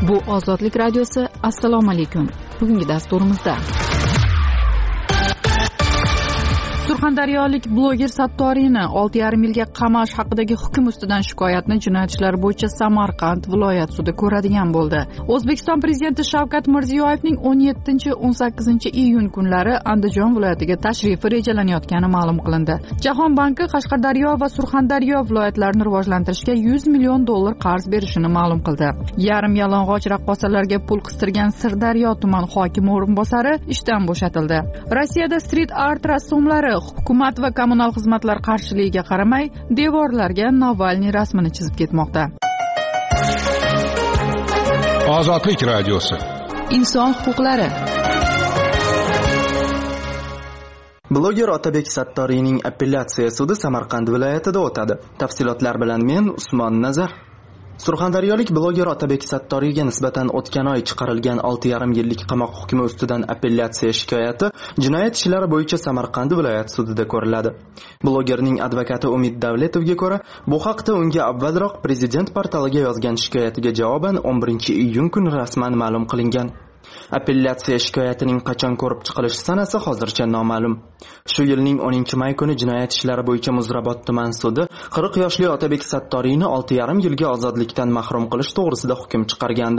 Bu Ozodlik radiosi. Assalomu alaykum. Bugungi dasturimizda surxondaryolik bloger Sattoriyni 6,5 yilga qamash haqidagi hukm ustidan shikoyatni jinoyat ishlari bo'yicha Samarqand viloyat sudi ko'radigan bo'ldi. O'zbekiston prezidenti Shavkat Mirziyoyevning 17-18 iyun kunlari Andijon viloyatiga tashrifi rejalanayotgani ma'lum qilindi. Jahon banki Qashqadaryo va Surxondaryo viloyatlarini rivojlantirishga $100 million qarz berishini ma'lum qildi. Yarim yalang'och raqqosalarga pul qistirgan Sirdaryo tuman hokimi o'rinbosari ishdan bo'shatildi. Rossiyada street art rassomlari hukumat va kommunal xizmatlar qarshiligiga qaramay devorlarga Navalniy rasmini chizib ketmoqda. Ozodlik radiosi. Inson huquqlari. Bloger Otabek Sattoriyning apellyatsiya sudi Samarqand viloyatida o'tadi. Tafsilotlar bilan men Usmon Nazar. Surxondaryolik bloger Otabek Sattoriyga nisbatan o'tgan oy chiqarilgan 6,5 yillik qamoq hukmi ustidan apellyatsiya shikoyati jinoyat ishlari bo'yicha Samarqand viloyat sudida ko'riladi. Blogerning advokati Umid Davletovga ko'ra, bu haqda unga avvalroq prezident portaliga yozgan shikoyatiga javoban 11-iyun kuni rasman ma'lum qilingan. Apellyatsiya shikoyatining qachon ko'rib chiqilishi sanasi hozircha noma'lum. Shu yilning 10-may kuni jinoyat ishlari bo'yicha Muzrabot tuman sudi 40 yoshli Otabek Sattoriyni 6,5 yilga ozodlikdan mahrum qilish to'g'risida hukm chiqargandi.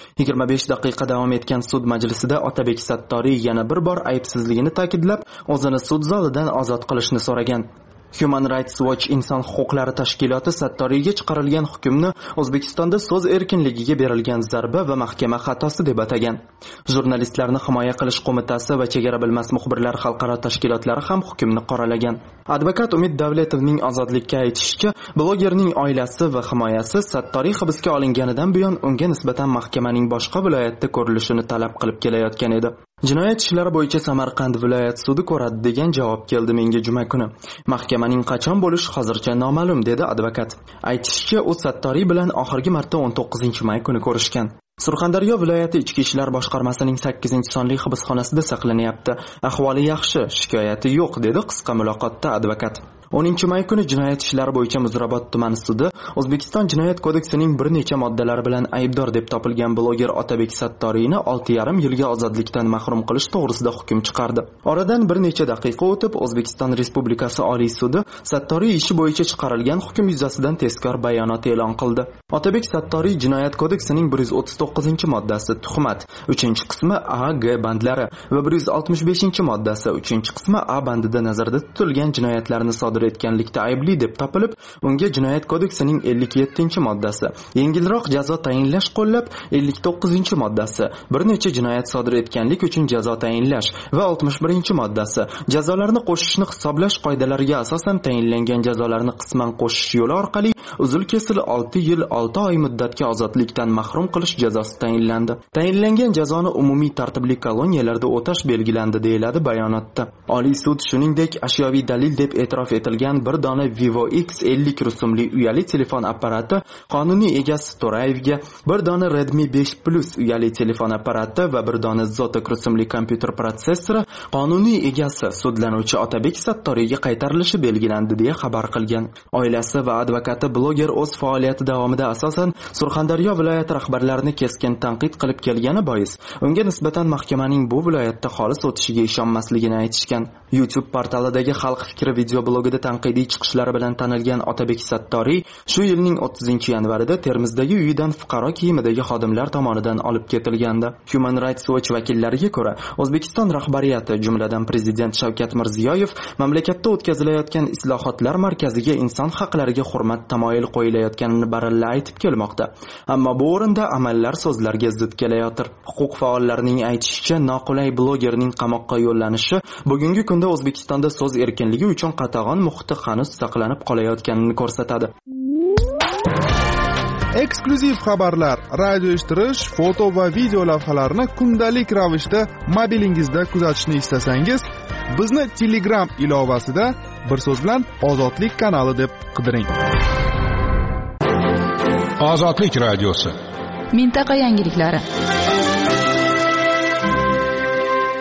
25 daqiqa davom etgan sud majlisida Otabek Sattoriy yana bir bor aybsizligini ta'kidlab, o'zini sud zalidan ozod qilishni so'ragan. Human Rights Watch inson huquqlari tashkiloti Sattoriyga chiqarilgan hukmni O'zbekistonda so'z erkinligiga berilgan zarba va mahkama xatosi deb atagan. Jurnalistlarni himoya qilish qo'mitasi va chegara bilmas muxbirlar xalqaro tashkilotlari ham hukmni qoralagan. Advokat Umid Davletovning ozodlikka aytishicha, blogerning oilasi va himoyasi Sattoriy hibsga olinganidan buyon unga nisbatan mahkamaning boshqa viloyatda ko'rilishini talab qilib kelayotgan edi. Jinoyat ishlari bo'yicha Samarqand viloyat sudi ko'radi degan javob keldi menga juma kuni. Mahkamaning qachon bo'lishi hozircha noma'lum, dedi advokat. Aytishicha, u Sattoriy bilan oxirgi marta 19-may kuni ko'rishgan. Surxondaryo viloyati ichki ishlar boshqarmasining 8-sonli hibsxonasida saqlanyapti. Ahvoli yaxshi, shikoyati yo'q, dedi qisqa muloqotda advokat. 10-may kuni jinoyat ishlari bo'yicha Muzrabot tuman sudi O'zbekiston jinoyat kodeksining bir necha moddalari bilan aybdor deb topilgan bloger Otabek Sattoriyni 6,5 yilga ozodlikdan mahrum qilish to'g'risida hukm chiqardi. Oradan bir necha daqiqa o'tib O'zbekiston Respublikasi Oliy sudi Sattoriy ishi bo'yicha chiqarilgan hukm yuzasidan tezkor bayonot e'lon qildi. Otabek Sattoriy jinoyat kodeksining 139-moddasi tuhmat, 3-qismi A, G bandlari va 165-moddasi 3-qismi A bandida nazarda tutilgan jinoyatlarni sodir etganlikda aybli deb topilib, unga jinoyat kodeksining 57-moddasi, yengilroq jazo tayinlash qo'llab 59-moddasi, bir necha jinoyat sodir etganlik uchun jazo tayinlash va 61-moddasi, jazolarni qo'shishni hisoblash qoidalariga asosan tayinlangan jazolarni qisman qo'shish yo'li orqali uzil-kesil 6 yil 6 oy muddatga ozodlikdan mahrum qilish jazosi tayinlandi. Tayinlangan jazoni umumiy tartibli koloniyalarda o'tash belgilandi, deyiladi bayonotda. Oliy sud shuningdek ashyoviy dalil deb e'tirof etilgan bir dona Vivo X50 rusumli uyali telefon apparati qonuniy egasi To'rayevga, bir dona Redmi 5 Plus uyali telefon apparati va bir dona Zotac rusumli kompyuter protsessori qonuniy egasi sudlanuvchi Otabek Sattoriyga qaytarilishi belgilandi, deya xabar qilgan. Oilasi va advokati bloger o'z faoliyati davomida asosan Surxondaryo viloyati rahbarlarini keskin tanqid qilib kelgani bois, unga nisbatan mahkamaning bu viloyatda xolis o'tishiga ishonmasligini aytishgan. YouTube portalidagi Xalq fikri video blogida tanqidiy chiqishlari bilan tanilgan Otabek Sattoriy shu yilning 30-yanvarida Termizdagi uyidan fuqaro kiyimidagi xodimlar tomonidan olib ketilgandi. Human Rights Watch vakillariga ko'ra, O'zbekiston rahbariyati, jumladan prezident Shavkat Mirziyoyev, mamlakatda o'tkazilayotgan islohotlar markaziga inson haqlariga hurmat tamoyil qo'yilayotganini baralla aytib kelmoqda. Ammo bu o'rinda amallar so'zlarga zid kelayotir. Huquq faollarining aytishicha, noqulay blogerning qamoqqa yo'llanishi bugungi kunda O'zbekistonda so'z erkinligi uchun qatag'on muhiti hanuz saqlanib qolayotganini ko'rsatadi. Eksklyuziv xabarlar, radio eshittirish, foto va video lavhalarni kundalik ravishda mobilingizda kuzatishni istasangiz, bizni Telegram ilovasida bir so'z bilan Ozodlik kanali deb qidiring. Ozodlik radiosi. Mintaqa yangiliklari.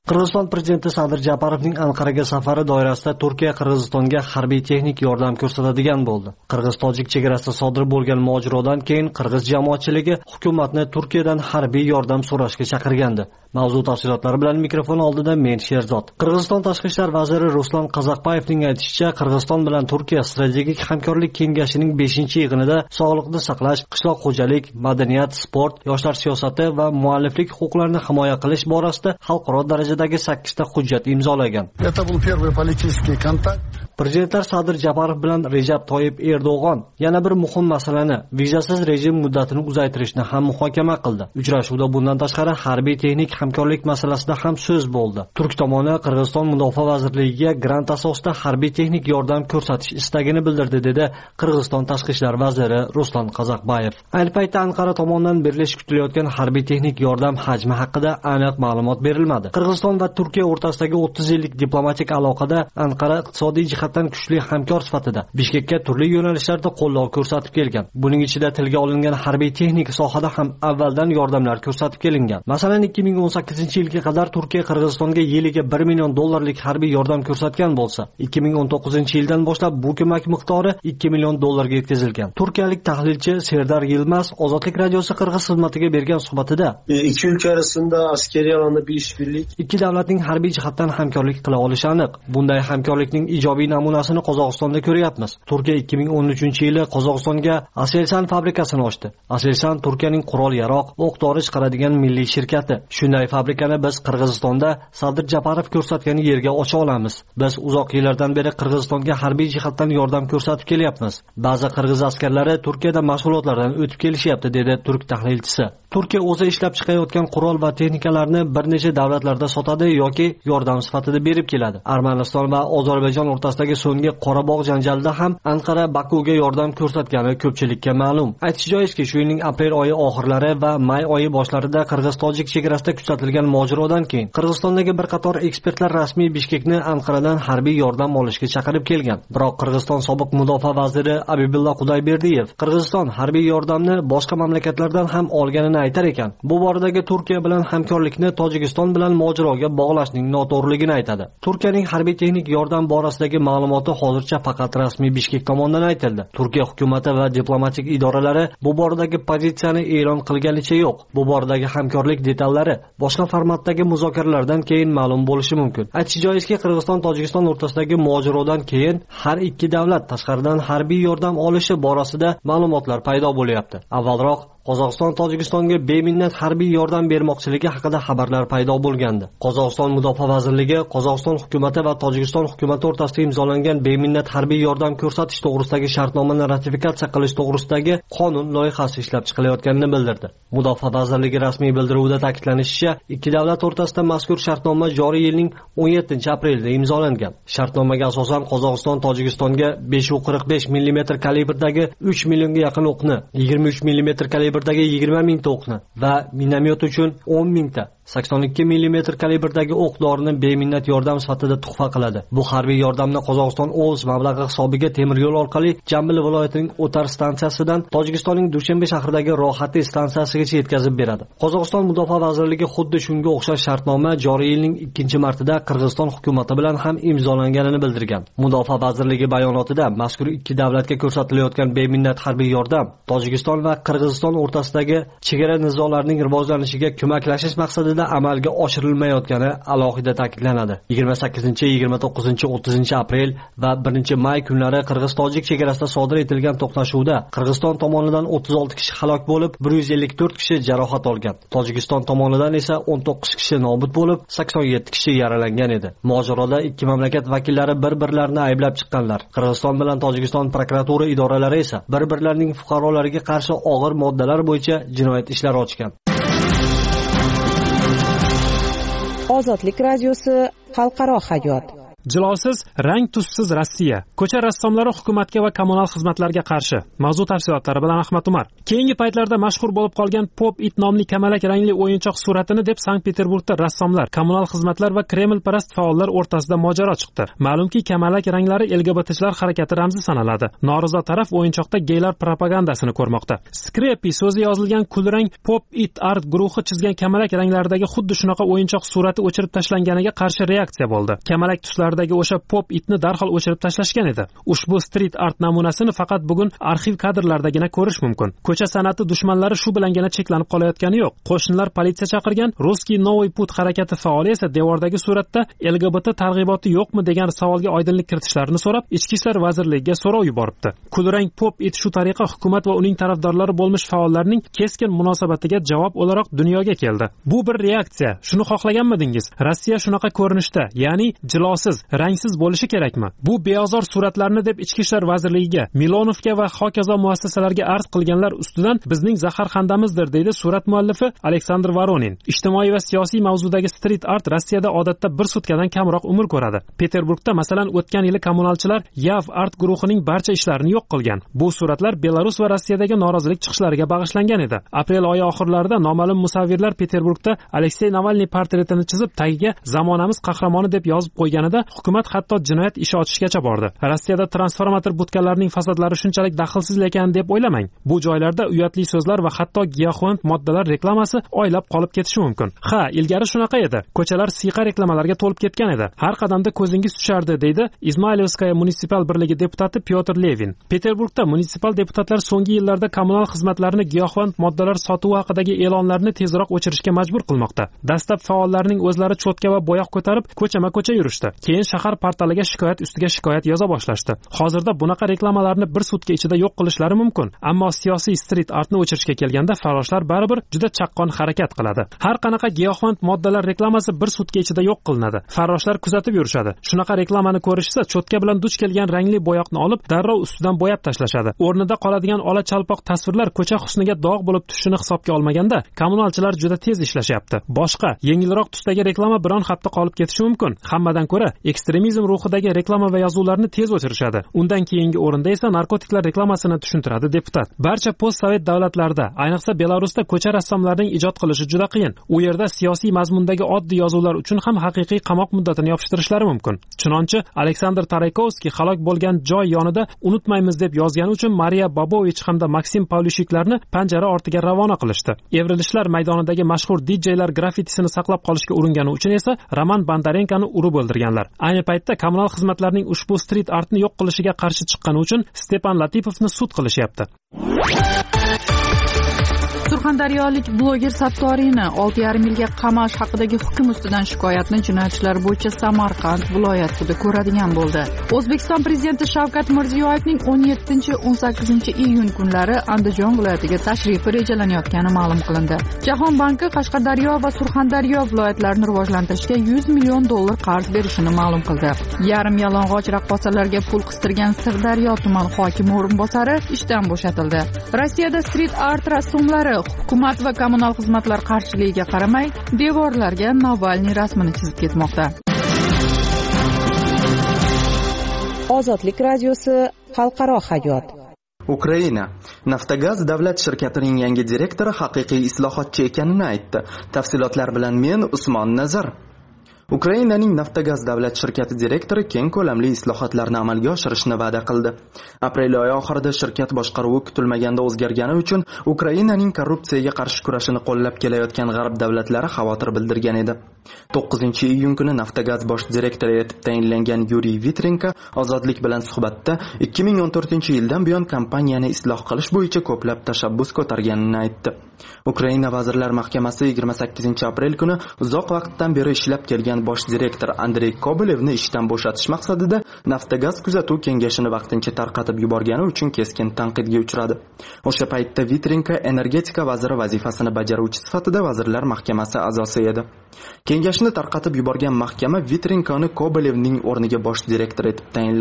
Qirg'iziston prezidenti Sadir Japarovning Anqaraga safari doirasida Turkiya Qirg'izistonga harbiy texnik yordam ko'rsatadigan bo'ldi. Qirg'iz-tojik chegarasida sodir bo'lgan mojarodan keyin qirg'iz jamoatchiligi hukumatni Turkiyadan harbiy yordam so'rashga chaqirgandi. Mavzu tafsilotlari bilan mikrofon oldida men Sherzod. Qirg'iziston tashqi ishlar vaziri Ruslan Qazaqbayevning aytishicha, Qirg'iziston bilan Turkiya strategik hamkorlik kengashining 5-yig'inida sog'liqni saqlash, qishloq xo'jalik, madaniyat, sport, yoshlar siyosati va mualliflik huquqlarini himoya qilish borasida xalqaro darajadagi 8 ta hujjat imzolagan. Это был первый политический контакт. Prezidentlar Sadir Japarov bilan Rejab Toyib Erdo'g'on yana bir muhim masalani, vizasiz rejim muddatini uzaytirishni ham muhokama qildi. Uchrashuvda bundan tashqari harbiy texnik hamkorlik masalasida ham so'z bo'ldi. Turk tomoni Qirg'iziston Mudofaa vazirligiga grant asosida harbiy texnik yordam ko'rsatish istagini bildirdi, dedi Qirg'iziston tashqi ishlar vaziri Ruslan Qazaqbayev. Ayni paytda Anqara tomonidan berilishi kutilayotgan harbiy texnik yordam hajmi haqida aniq ma'lumot berilmadi. Qirg'iziston va Turkiya o'rtasidagi 30 yillik diplomatik aloqada Anqara iqtisodiy jihatdan kuchli hamkor sifatida Bishkekka turli yo'nalishlarda qo'llov ko'rsatib kelgan. Buning ichida tilga olingan harbiy texnik sohada ham avvaldan yordamlar ko'rsatib kelingan. Masalan, 2018-yilga qadar Turkiya Qirg'izistonga yiliga $1 million harbiy yordam ko'rsatgan bo'lsa, 2019-yildan boshlab bu ko'mak miqdori $2 million yetkazilgan. Turkiyalik tahlilchi Serdar Yilmaz Ozodlik radiosi Qirg'iz xizmatiga bergan suhbatida ikki ülke arasında askeri alanda bir işbirlik, ikki davlatning harbiy jihatdan hamkorlik qila olishi aniq. Bunday hamkorlikning ijobiy namunasini Qozog'istonda ko'ryapmiz. Turkiya 2013-yili Qozog'istonga Aselsan fabrikasini ochdi. Aselsan Turkiyaning qurol-yaroq, o'q-dori chiqaradigan milliy shirkati. Shunday fabrikani biz Qirg'izistonda Sadir Japarov ko'rsatgan yerga ocha olamiz. Biz uzoq yillardan beri Qirg'izistonga harbiy jihatdan yordam ko'rsatib kelyapmiz. Ba'zi qirg'iz askarlari Turkiyada mashg'ulotlardan o'tib kelishyapti, dedi turk tahlilchisi. Turkiya o'zi ishlab chiqayotgan qurol va texnikalarni bir necha davlatlarda sotadi yoki yordam sifatida berib keladi. Armaniston va Ozarbayjon o'rtasidagi so'nggi Qorabog' janjalida ham Anqara Bakuga yordam ko'rsatgani ko'pchilikka ma'lum. Aytish joizki, shu yilning aprel oyi oxirlari va may oyi boshlarida Qirg'iz-tojik chegarasida kuzatilgan mojarodan keyin Qirg'izistondagi bir qator ekspertlar rasmiy Bishkekni Anqaradan harbiy yordam olishga chaqirib kelgan. Biroq Qirg'iziston sobiq mudofaa vaziri Abibulla Qudayberdiev Qirg'iziston harbiy yordamni boshqa mamlakatlardan ham olganini aytar ekan. Bu boradagi Turkiya bilan hamkorlikni Tojikiston bilan mojaroga bog'lashning noto'g'riligini aytadi. Turkiyaning harbiy texnik yordam borasidagi ma'lumoti hozircha faqat rasmiy Bishkek tomonidan aytildi. Turkiya hukumati va diplomatik idoralari bu boradagi pozitsiyani e'lon qilganicha yo'q. Bu boradagi hamkorlik detallari boshqa formatdagi muzokaralardan keyin ma'lum bo'lishi mumkin. Aytish joizki, Qirg'iziston-Tojikiston o'rtasidagi mojarodan keyin har ikki davlat tashqaridan harbiy yordam olishi borasida ma'lumotlar paydo bo'lyapti. Avvalroq Qozog'iston Tojikistonga beminnat harbiy yordam bermoqchiligi haqida xabarlar paydo bo'lgandi. Qozog'iston Mudofaa vazirligi Qozog'iston hukumati va Tojikiston hukumati o'rtasida imzolangan beminnat harbiy yordam ko'rsatish to'g'risidagi shartnomani ratifikatsiya qilish to'g'risidagi qonun loyihasi ishlab chiqilayotganini bildirdi. Mudofaa vazirligi rasmiy bildiruvida ta'kidlanishicha, ikki davlat o'rtasida mazkur shartnoma joriy yilning 17-aprelida imzolangan. Shartnomaga asosan Qozog'iston Tojikistonga 545 mm kalibrdagi 3 millionga yaqin o'qni, 23 mm kalibrdagi 20 mingta o'qni va minomyot uchun 10 mingta 82 mm kalibrdagi o'q-dorini beminnat yordam sifatida tuhfa qiladi. Bu harbiy yordamni Qozog'iston o'z mablag'i hisobiga temir yo'l orqali Jambil viloyatining O'tar stansiyasidan Tojikistonning Dushanbe shahridagi Rohati stansiyasigacha yetkazib beradi. Qozog'iston Mudofaa vazirligi xuddi shunga o'xshash shartnoma joriy yilning 2-martida Qirg'iziston hukumati bilan ham imzolanganini bildirgan. Mudofaa vazirligi bayonotida mazkur ikki davlatga ko'rsatilayotgan beminnat harbiy yordam Tojikiston va Qirg'iziston o'rtasidagi chegara nizolarining rivojlanishiga ko'maklashish maqsadida amalga oshirilmayotgani alohida ta'kidlanadi. 28, 29, 30 aprel va 1 may kunlari Qirg'iz-tojik chegarasida sodir etilgan to'qnashuvda Qirg'iziston tomonidan 36 kishi halok bo'lib, 154 kishi jarohat olgan. Tojikiston tomonidan esa 19 kishi nobud bo'lib, 87 kishi yaralangan edi. Mojaroda ikki mamlakat vakillari bir-birlarini ayblab chiqqanlar. Qirg'iziston bilan Tojikiston prokuratura idoralari esa bir-birlarining fuqarolariga qarshi og'ir moddalar bo'yicha jinoyat ishlari ochgan. Ozodlik radiosi xalqaro hayot. Jilosiz, rang tussiz Rossiya. Ko'cha rassomlari hukumatga va kommunal xizmatlarga qarshi. Mavzu tafsilotlari bilan Ahmad Umar. Keyingi paytlarda mashhur bo'lib qolgan Pop It nomli kamalak rangli o'yinchoq suratini deb Sankt-Peterburgda rassomlar, kommunal xizmatlar va Kreml-parast faollar o'rtasida mojaro chiqdi. Ma'lumki, kamalak ranglari LGBTchilar harakati ramzi sanaladi. Norizo taraf o'yinchoqda geylar propagandasini ko'rmoqda. Scrappy so'zi yozilgan kulrang Pop It art guruhi chizgan kamalak ranglaridagi xuddi shunaqa o'yinchoq surati o'chirib tashlanganiga qarshi reaksiya bo'ldi. Kamalak tuslardagi o'sha Pop Itni darhol o'chirib tashlashgan edi. Ushbu street art namunasini faqat bugun arxiv kadrlardagina ko'rish mumkin. Ko'cha san'ati dushmanlari shu bilangina cheklanib qolayotgani yo'q. Qo'shnilar politsiya chaqirgan, Ruskiy Novoy Put harakati faoli esa devordagi suratda LGBT targ'iboti yo'qmi degan savolga oydinlik kiritishlarini so'rab, Ichki ishlar vazirligiga so'rov yuboribdi. Kulrang Pop It shu tariqa hukumat va uning tarafdorlari bo'lmish faollarning keskin munosabatiga javob o'laroq dunyoga keldi. Bu bir reaksiya. Shuni xohlaganmidingiz? Rossiya shunaqa ko'rinishda, ya'ni jilosiz, rangsiz bo'lishi kerakmi? Bu beozor suratlarni deb Ichki ishlar vazirligiga, Milonovga va hokazo muassasalarga arz qilganlar ustidan bizning zaharxandamizdir, deydi surat muallifi Aleksandr Voronin. Ijtimoiy va siyosiy mavzudagi street art Rossiyada odatda bir sutkadan kamroq umr ko'radi. Peterburgda masalan o'tgan yili kommunalchilar Yav art guruhining barcha ishlarini yo'q qilgan. Bu suratlar Belarus va Rossiyadagi norozilik chiqishlariga bag'ishlangan edi. Aprel oyi oxirlarida noma'lum musavvirlar Peterburgda Aleksey Navalniy portretini chizib, tagiga zamonamiz qahramoni deb yozib qo'yganida hukumat hatto jinoyat ishi ochishgacha bordi. Rossiyada transformator butkalarining fasodlari shunchalik daxlsiz ekan deb o'ylamang. Bu joylarda uyatli so'zlar va hatto giyohvand moddalar reklamasi oylab qolib ketishi mumkin. Ha, ilgari shunaqa edi. Ko'chalar siyqa reklamalarga to'lib ketgan edi. Har qadamda ko'zingiz tushardi, deydi Izmailevskaya munisipal birligi deputati Pyotr Levin. Peterburgda munisipal deputatlar so'nggi yillarda kommunal xizmatlarni giyohvand moddalar sotuvi haqidagi e'lonlarni tezroq o'chirishga majbur qilmoqda. Dastlab faollarning o'zlari cho'tka va bo'yoq ko'tarib ko'chama-ko'cha yurishdi. Keyin shahar portaliga shikoyat ustiga shikoyat yoza boshlashdi. Hozirda bunaqa reklamalarni bir sutka ichida yo'q qilishlari mumkin, ammo siyosiy street artni o'chirishga kelganda farroshlar baribir juda chaqqon harakat qiladi. Har qanaqa giyohvand moddalar reklamasi bir sutka ichida yo'q qilinadi. Farroshlar kuzatib yurishadi. Shunaqa reklamani ko'rishsa, cho'tka bilan duch kelgan rangli bo'yoqni olib, darrov ustidan bo'yab tashlashadi. O'rnida qoladigan ola chalpoq tasvirlar ko'cha husniga dog' bo'lib tushishini hisobga olmaganda, kommunalchilar juda tez ishlashyapti. Boshqa, yengilroq tusdagi reklama biron hafta qolib ketishi mumkin. Hammadan ko'ra, ekstremizm ruhidagi reklama va yozuvlarni tez o'chirishadi. Undan keyingi o'rinda esa narkotiklar reklamasini tushuntiradi deputat. Barcha post-sovet davlatlarida, ayniqsa Belarusda ko'cha rassomlarining ijod qilishi juda qiyin. U yerda siyosiy mazmundagi oddiy yozuvlar uchun ham haqiqiy qamoq muddatini yopishtirishlari mumkin. Chunonchi Aleksandr Taraykovskiy halok bo'lgan joy yonida unutmaymiz deb yozgani uchun Mariya Babovich hamda Maksim Pavlyushiklarni panjara ortiga ravona qilishdi. Evrilishlar maydonidagi mashhur DJ-lar grafitisini saqlab qolishga urungani uchun esa Roman Bondarenkani urib o'ldirganlar. Ayni paytda kommunal xizmatlarning ushbu street artni yo'q qilishiga qarshi chiqqani uchun Stepan Latipovni sud qilishyapti. Surxondaryolik bloger Sattoriyni 6,5 yilga qamash haqidagi hukm ustidan shikoyatni jinoyatchilar bo'yicha Samarqand viloyat sudi ko'radigan bo'ldi. O'zbekiston prezidenti Shavkat Mirziyoyevning 17-18 iyun kunlari Andijon viloyatiga tashrifi rejalanayotgani ma'lum qilindi. Jahon banki Qashqadaryo va Surxondaryo viloyatlarini rivojlantirishga $100 million qarz berishini ma'lum qildi. Yarim yalang'och raqqosalarga pul qistirgan Sirdaryo tuman hokimi o'rinbosari ishdan bo'shatildi. Rossiyada street art rassomlari hukumat va kommunal xizmatlar qarshiligiga qaramay devorlarga Navalniy rasmini chizib ketmoqda. Ozodlik radiosi xalqaro hayot. Ukraina Naftogaz davlat shirkatining yangi direktori haqiqiy islohotchi ekanini aytdi. Tafsilotlar bilan men Usmon Nazar. Ukrainaning Naftogaz davlat shirkati direktori keng ko'lamli islohotlarni amalga oshirishni va'da qildi. Aprel oyi oxirida shirkat boshqaruvi kutilmaganda o'zgargani uchun Ukrainaning korrupsiyaga qarshi kurashini qo'llab kelayotgan g'arb davlatlari xavotir bildirgan edi. 9-iyun kuni Naftogaz bosh direktori etib tayinlangan Yuriy Vitrenko ozodlik bilan suhbatda 2014-yildan buyon kompaniyani isloh qilish bo'yicha ko'plab tashabbus ko'targanini aytdi. Ukraina Vazirlar Mahkamasi 28-aprel kuni uzoq vaqtdan beri ishlab kelgan bosh direktor Andrey Kobolevni ishdan bo'shatish maqsadida Naftogaz kuzatuv kengashini vaqtincha tarqatib yuborgani uchun keskin tanqidga uchradi. O'sha paytda Vitrenko energetika vaziri vazifasini bajaruvchi sifatida Vazirlar Mahkamasi a'zosi edi. Kengashni tarqatib yuborgan mahkama Vitrenkoni Kobolevning o'rniga bosh direktor etib tayinladi.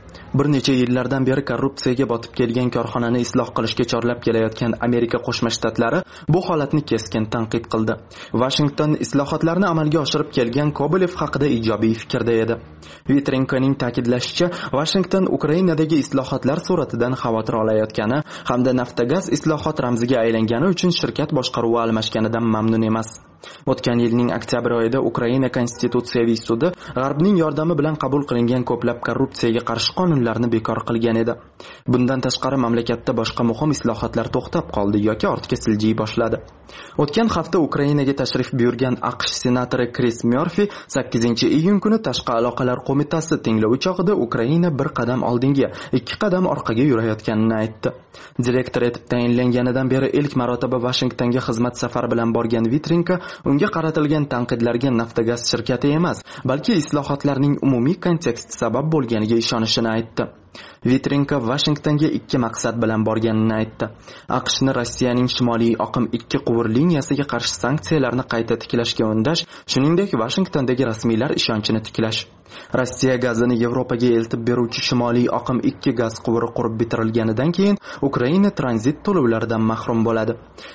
Bir necha yillardan beri korrupsiyaga botib kelgan korxonani isloh qilishga chorlab kelayotgan Amerika Qo'shma Shtatlari bu holatni keskin tanqid qildi. Washington islohotlarni amalga oshirib kelgan Kobolev haqida ijobiy fikrda edi. Vitrenkoning ta'kidlashicha, Washington Ukrainadagi islohotlar sur'atidan xavotir olayotgani hamda Naftogaz islohot ramziga aylangani uchun shirkat boshqaruvi almashganidan mamnun emas. O'tgan yilning oktyabr oyida Ukraina Konstitutsiyaviy sudi G'arbning yordami bilan qabul qilingan ko'plab korrupsiyaga qarshi qonunlarni bekor qilgan edi. Bundan tashqari mamlakatda boshqa muhim islohotlar to'xtab qoldi yoki ortga siljiy boshladi. O'tgan hafta Ukrainaga tashrif buyurgan AQSh senatori Chris Murphy 8-iyun kuni Tashqi aloqalar qo'mitasi tinglovi chog'ida Ukraina bir qadam oldinga, 2 qadam orqaga yurayotganini aytdi. Direktor etib tayinlanganidan beri ilk marotaba Washingtonga xizmat safari bilan borgan Vitrenko unga qaratilgan tanqidlarga Naftogaz shirkati emas, balki islohotlarning umumiy konteksti sabab bo'lganiga ishonishini aytdi. Vitrenko Washingtonga 2 maqsad bilan borganini aytdi. AQShni Rossiyaning Shimoliy oqim 2 quvur liniyasiga qarshi sanksiyalarni qayta tiklashga undash, shuningdek Washingtondagi rasmiylar ishonchini tiklash. Rossiya gazini Yevropaga eltib beruvchi Shimoliy oqim 2 gaz quvuri qurib bitirilganidan keyin Ukraina tranzit to'lovlaridan mahrum bo'ladi.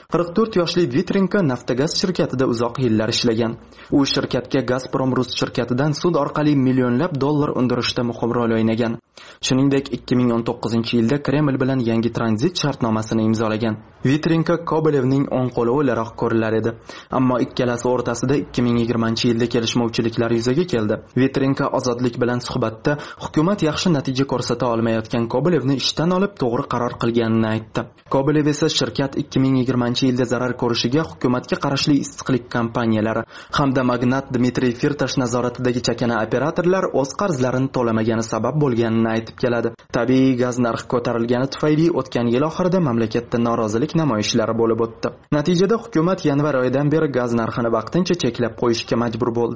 44 yoshli Vitrenko Naftogaz shirkatida uzoq yillar ishlagan. U shirkatga Gazprom Rus shirkatidan sud orqali millionlab dollar undirishda muhim rol o'ynagan. Shuningdek, 2019-yilda Kreml bilan yangi tranzit shartnomasini imzolagan. Vitrenko Kobolevning o'ng qo'li o'laroq ko'rilar edi. Ammo ikkalasi o'rtasida 2020-yilda kelishmovchiliklar yuzaga keldi. Vitrenko Ozodlik bilan suhbatda hukumat yaxshi natija ko'rsata olmayotgan Kobolevni ishdan olib to'g'ri qaror qilganini aytdi. Kobolev esa shirkat 2020-yilda zarar ko'rishiga hukumatga qarashli issiqlik kompaniyalari hamda magnat Dmitriy Firtash nazoratidagi chakana operatorlar o'z qarzlarini to'lamagani sabab bo'lganini aytib keladi. Tabiiy gaz narxi ko'tarilgani tufayli o'tgan yil oxirida mamlakatda norozilik namoyishlari bo'lib o'tdi. Natijada hukumat yanvar oyidan beri gaz narxini vaqtincha cheklab qo'yishga majbur bo'ldi.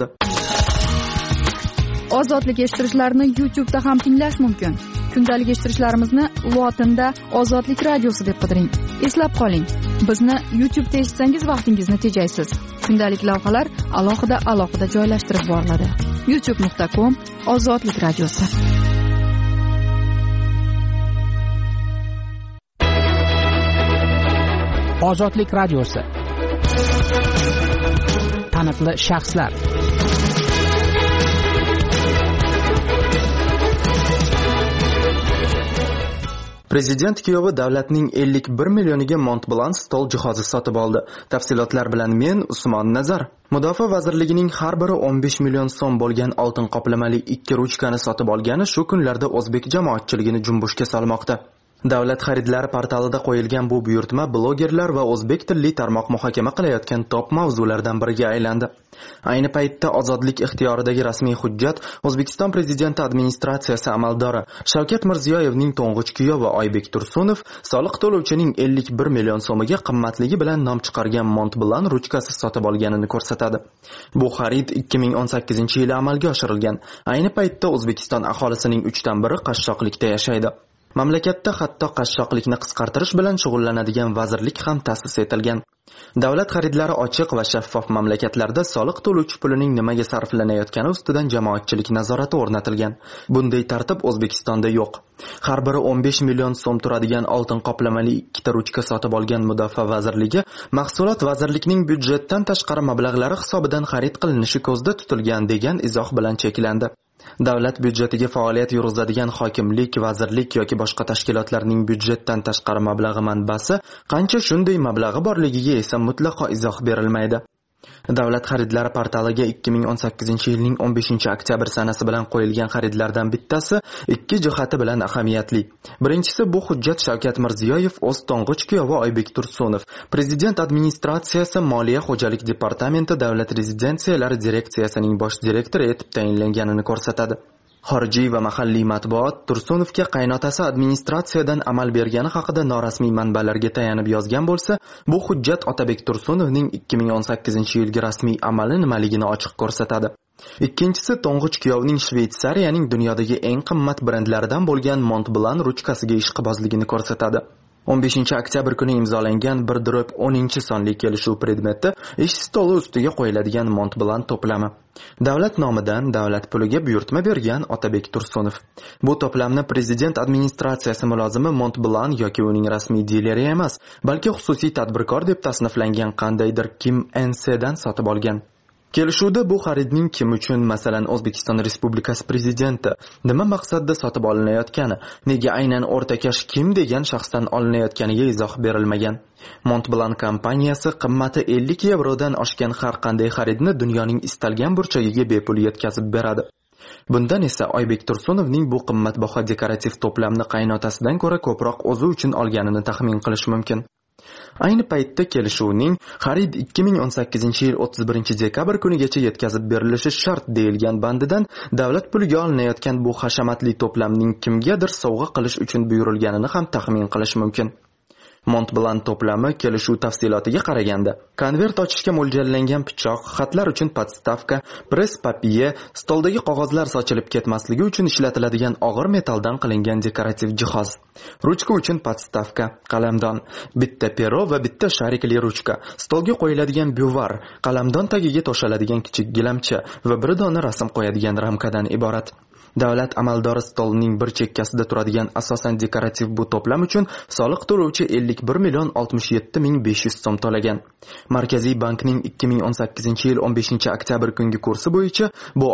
Ozodlik eshittirishlarni YouTube'da ham tinglash mumkin. Kundalik eshittirishlarimizni lotinda Ozodlik radiosi deb qidiring. Eslab qoling, bizni YouTube'da eshitsangiz vaqtingizni tejaysiz. Kundalik lavhalar alohida joylashtirib boriladi. youtube.com/Ozodlik radiosi. Ozodlik radiosi. Taniqli shaxslar. Prezident kuyovi davlatning 51 millioniga Montblanc stol jihozi sotib oldi. Tafsilotlar bilan men Usmon Nazar. Mudofaa vazirligining har biri 15 million so'm bo'lgan oltin qoplamali 2 ruchkani sotib olgani shu kunlarda o'zbek jamoatchiligini jumbushga solmoqda. Davlat xaridlari portalida qo'yilgan bu buyurtma blogerlar va o'zbek tilli tarmoq muhokama qilayotgan top mavzulardan biriga aylandi. Ayni paytda Ozodlik ixtiyoridagi rasmiy hujjat O'zbekiston prezidenti administratsiyasi amaldori Shavkat Mirziyoyevning to'ng'ich kuyovi Oybek Tursunov soliq to'lovchining 51 million so'miga qimmatligi bilan nom chiqargan Montblanc ruchkasi sotib olganini ko'rsatadi. Bu xarid 2018-yili amalga oshirilgan. Ayni paytda O'zbekiston aholisining 3dan biri qashshoqlikda yashaydi. Mamlakatda hatto qashshoqlikni qisqartirish bilan shug'ullanadigan vazirlik ham ta'sis etilgan. Davlat xaridlari ochiq va shaffof mamlakatlarda soliq to'lovchi pulining nimaga sarflanayotgani ustidan jamoatchilik nazorati o'rnatilgan. Bunday tartib O'zbekistonda yo'q. Har biri 15 million so'm turadigan oltin qoplamali 2 ruchka sotib olgan Mudofaa vazirligi mahsulot vazirlikning byudjetdan tashqari mablag'lari hisobidan xarid qilinishi ko'zda tutilgan degan izoh bilan cheklandi. Davlat byudjetiga faoliyat yurg'izadigan hokimlik, vazirlik yoki boshqa tashkilotlarning byudjetdan tashqari mablag'i manbasi qancha shunday mablag'i borligiga esa mutlaqo izoh berilmaydi. Davlat xaridlari portaliga 2018-yilning 15-oktyabr sanasi bilan qo'yilgan xaridlardan bittasi 2 jihati bilan ahamiyatli. Birinchisi, bu hujjat Shavkat Mirziyoyev o'z to'ng'ich kuyovi Oybek Tursunov Prezident administratsiyasi Moliya xo'jalik departamenti davlat rezidensiyalari direksiyasining bosh direktori etib tayinlanganini ko'rsatadi. Xorijiy va mahalliy matbuot Tursunovga qaynotasi administratsiyadan amal bergani haqida norasmiy manbalarga tayanib yozgan bo'lsa, bu hujjat Otabek Tursunovning 2018-yilgi rasmiy amali nimaligini ochiq ko'rsatadi. Ikkinchisi, to'ng'ich kuyovning Shveysariyaning dunyodagi eng qimmat brendlaridan bo'lgan Montblanc ruchkasiga ishqibozligini ko'rsatadi. 15-oktyabr kuni imzolangan 1/10 sonli kelishuv predmeti ish stoli ustiga qo'yiladigan Mont Blanc to'plami. Davlat nomidan davlat puliga buyurtma bergan Otabek Tursunov. Bu to'plamni prezident administratsiyasi mulozimi Mont Blanc yoki uning rasmiy dileri emas, balki xususiy tadbirkor deb tasniflangan qandaydir Kim NCdan sotib olgan. Kelishuvda bu xaridning kim uchun, masalan, O'zbekiston Respublikasi prezidenti nima maqsadda sotib olinayotgani, nega aynan o'rtakash Kim degan shaxsdan olinayotganiga izoh berilmagan. Mont Blanc kompaniyasi qimmati 50 yevrodan oshgan har qanday xaridni dunyoning istalgan burchagiga bepul yetkazib beradi. Bundan esa Oybek Tursunovning bu qimmatbaho dekorativ to'plamni qaynotasidan ko'ra ko'proq o'zi uchun olganini taxmin qilish mumkin. Ayni paytda kelishuvning xarid 2018-yil 31-dekabr kunigacha yetkazib berilishi shart deyilgan bandidan davlat puliga olinayotgan bu hashamatli to'plamning kimgadir sovg'a qilish uchun buyurilganini ham taxmin qilish mumkin. Mont Blanc to'plami kelishuv tafsilotiga qaraganda, konvert ochishga mo'ljallangan pichoq, xatlar uchun podstavka, press-papiye, stoldagi qog'ozlar sochilib ketmasligi uchun ishlatiladigan og'ir metalldan qilingan dekorativ jihoz, ruchka uchun podstavka, qalamdon, bitta pero va bitta sharikli ruchka, stolga qo'yiladigan byuvar, qalamdon tagiga to'shaladigan kichik gilamcha va bir dona rasm qo'yadigan ramkadan iborat. Davlat amaldori stolining bir chekkasida turadigan asosan dekorativ bu to'plam uchun soliq to'lovchi 51,67,500 so'm to'lagan. Markaziy bankning 2018-yil 15-oktyabr kungi kursi bo'yicha bu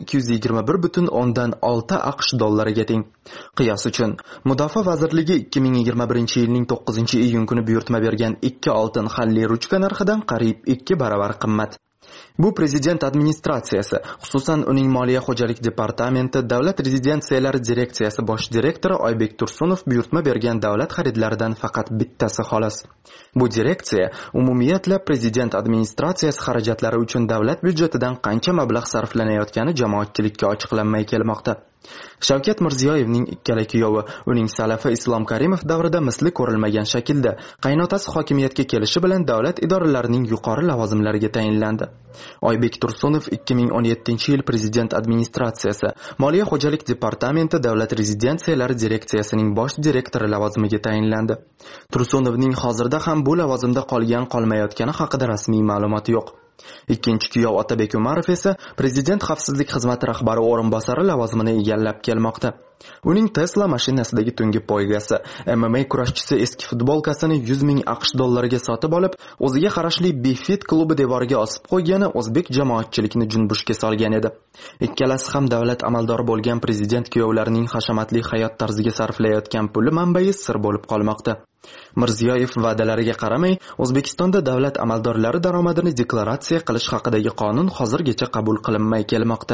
6221,6 AQSh dollariga teng. Qiyos uchun, Mudofaa vazirligi 2021-yilning 9-iyun kuni buyurtma bergan 2 oltin xalli ruchka narxidan qariyb 2 baravar qimmat. Bu prezident administratsiyasi, xususan uning Moliya xo'jalik departamenti davlat rezidensiyalari direksiyasi bosh direktori Oybek Tursunov buyurtma bergan davlat xaridlaridan faqat bittasi xolos. Bu direksiya umumiyatla prezident administratsiyasi xarajatlari uchun davlat byudjetidan qancha mablag' sarflanayotgani jamoatchilikka ochiqlanmay kelmoqda. Shavkat Mirziyoyevning ikkala kuyovi, uning salafi Islom Karimov davrida misli ko'rilmagan shaklda qaynotasi hokimiyatga kelishi bilan davlat idoralarining yuqori lavozimlariga tayinlandi. Oybek Tursunov 2017-yil prezident administratsiyasi Moliya xo'jalik departamenti davlat rezidensiyalari direksiyasining bosh direktori lavozimiga tayinlandi. Tursunovning hozirda ham bu lavozimda qolmayotgani haqida rasmiy ma'lumot yo'q. Ikkinchi kuyov Otabek Umarov esa prezident xavfsizlik xizmati rahbari o'rinbosari lavozimini egallab kelmoqda. Uning Tesla mashinasidagi tungi poygasi, MMA kurashchisi eski futbolkasini 100,000 AQSh dollariga sotib olib, o'ziga qarashli Bifit klubi devoriga osib qo'ygani o'zbek jamoatchilikni junbushga solgan edi. Ikkalasi ham davlat amaldori bo'lgan prezident kuyovlarining hashamatli hayot tarziga sarflayotgan puli manbai sir bo'lib qolmoqda. Mirziyoyev va'dalariga qaramay, O'zbekistonda davlat amaldorlari daromadini deklaratsiya qilish haqidagi qonun hozirgacha qabul qilinmay kelmoqda.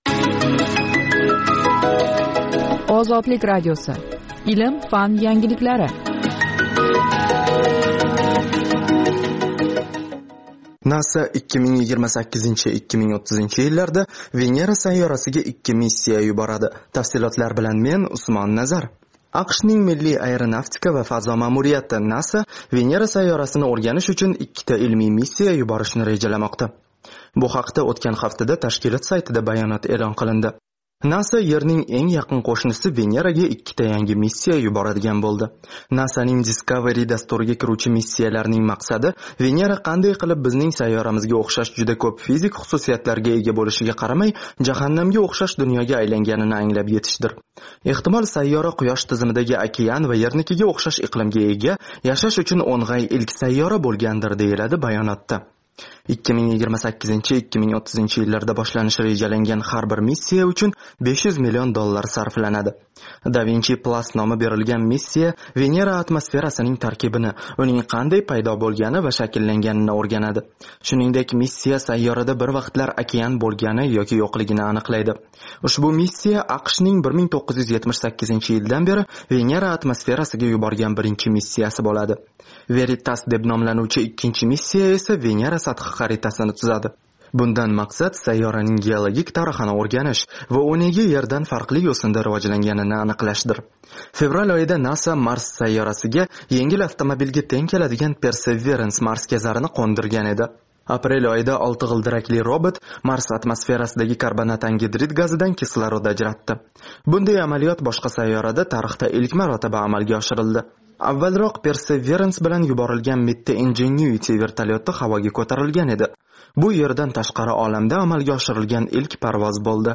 Ozodlik radiosi. Ilm, fan yangiliklari. NASA 2028-2030 yillarda Venera sayyorasiga 2 missiya yuboradi. Tafsilotlar bilan men Usmon Nazar. AQShning Milliy aeronavtika va fazo ma'muriyati NASA Venera sayyorasini o'rganish uchun 2 ta ilmiy missiya yuborishni rejalamoqda. Bu haqda o'tgan haftada tashkilot saytida bayonot e'lon qilindi. NASA Yerning eng yaqin qo'shnisi Veneraga 2 ta yangi missiya yuboradigan bo'ldi. NASAning Discovery dasturiga kiruvchi missiyalarning maqsadi Venera qanday qilib bizning sayyoramizga o'xshash juda ko'p fizik xususiyatlarga ega bo'lishiga qaramay, jahannamga o'xshash dunyoga aylanganini anglab yetishdir. Ehtimol sayyora Quyosh tizimidagi okean va Yernikiga o'xshash iqlimga ega, yashash uchun o'ng'ay ilk sayyora bo'lgandir, deyiladi bayonotda. 2028-2030 yillarda boshlanishi rejalangan har bir missiya uchun $500 million sarflanadi. Da Vinci Plus nomi berilgan missiya Venera atmosferasining tarkibini, uning qanday paydo bo'lgani va shakllanganini o'rganadi. Shuningdek, missiya sayyorada bir vaqtlar okean bo'lgani yoki yo'qligini aniqlaydi. Ushbu missiya AQShning 1978-yildan beri Venera atmosferasiga yuborgan birinchi missiyasi bo'ladi. Veritas deb nomlanuvchi ikkinchi missiya esa Venera sathi xaritasini tuzadi. Bundan maqsad sayyoraning geologik tarixini o'rganish va u nega Yerdan farqli yo'sinda rivojlanganini aniqlashdir. Fevral oyida NASA Mars sayyorasiga yengil avtomobilga teng keladigan Perseverance Mars kazarini qo'ndirgan edi. Aprel oyida 6 g'ildirakli robot Mars atmosferasidagi karbonat angidrid gazidan kislorod ajratdi. Bunday amaliyot boshqa sayyorada tarixda ilk marotaba amalga oshirildi. Avvalroq Perseverance bilan yuborilgan Mette Ingenuity vertolyoti havoga ko'tarilgan edi. Bu yerdan tashqari olamda amalga oshirilgan ilk parvoz bo'ldi.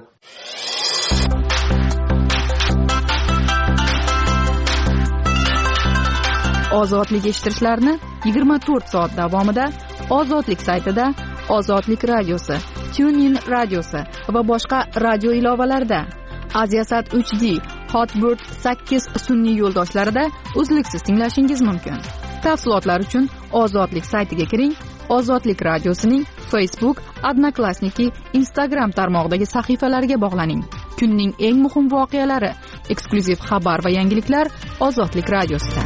Ozodlik eshittirishlarni 24 soat davomida Ozodlik saytida, Ozodlik radiosi, TuneIn radiosi va boshqa radio ilovalarida, Aziasat 3D, Hotbird 8 sun'iy yo'ldoshlarida uzluksiz tinglashingiz mumkin. Tafsilotlar uchun Ozodlik saytiga kiring. Ozodlik radiosining Facebook, Odnoklassniki, Instagram tarmog'idagi sahifalariga bog'laning. Kunning eng muhim voqealari, eksklyuziv xabar va yangiliklar Ozodlik radiosida.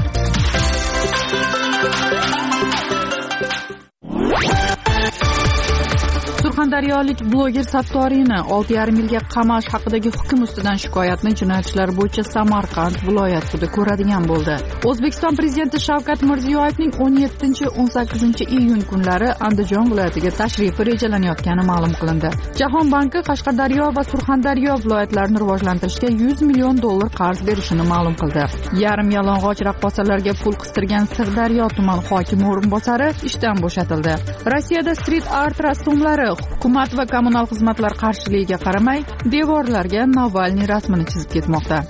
Surxondaryolik bloger Sattoriyni 6,5 yilga qamash haqidagi hukm ustidan shikoyatni jinoyat ishlari bo'yicha Samarqand viloyat sudi ko'radigan bo'ldi. O'zbekiston prezidenti Shavkat Mirziyoyevning 17-18 iyun kunlari Andijon viloyatiga tashrifi rejalanayotgani ma'lum qilindi. Jahon banki Qashqadaryo va Surxondaryo viloyatlarini rivojlantirishga $100 million qarz berishini ma'lum qildi. Yarim yalang'och raqqosalarga pul qistirgan Sirdaryo tuman hokimi o'rinbosari ishdan bo'shatildi. Rossiyada street art rassomlari hukumat va kommunal xizmatlar qarshiligiga qaramay devorlarga Navalniy rasmini chizib ketmoqda.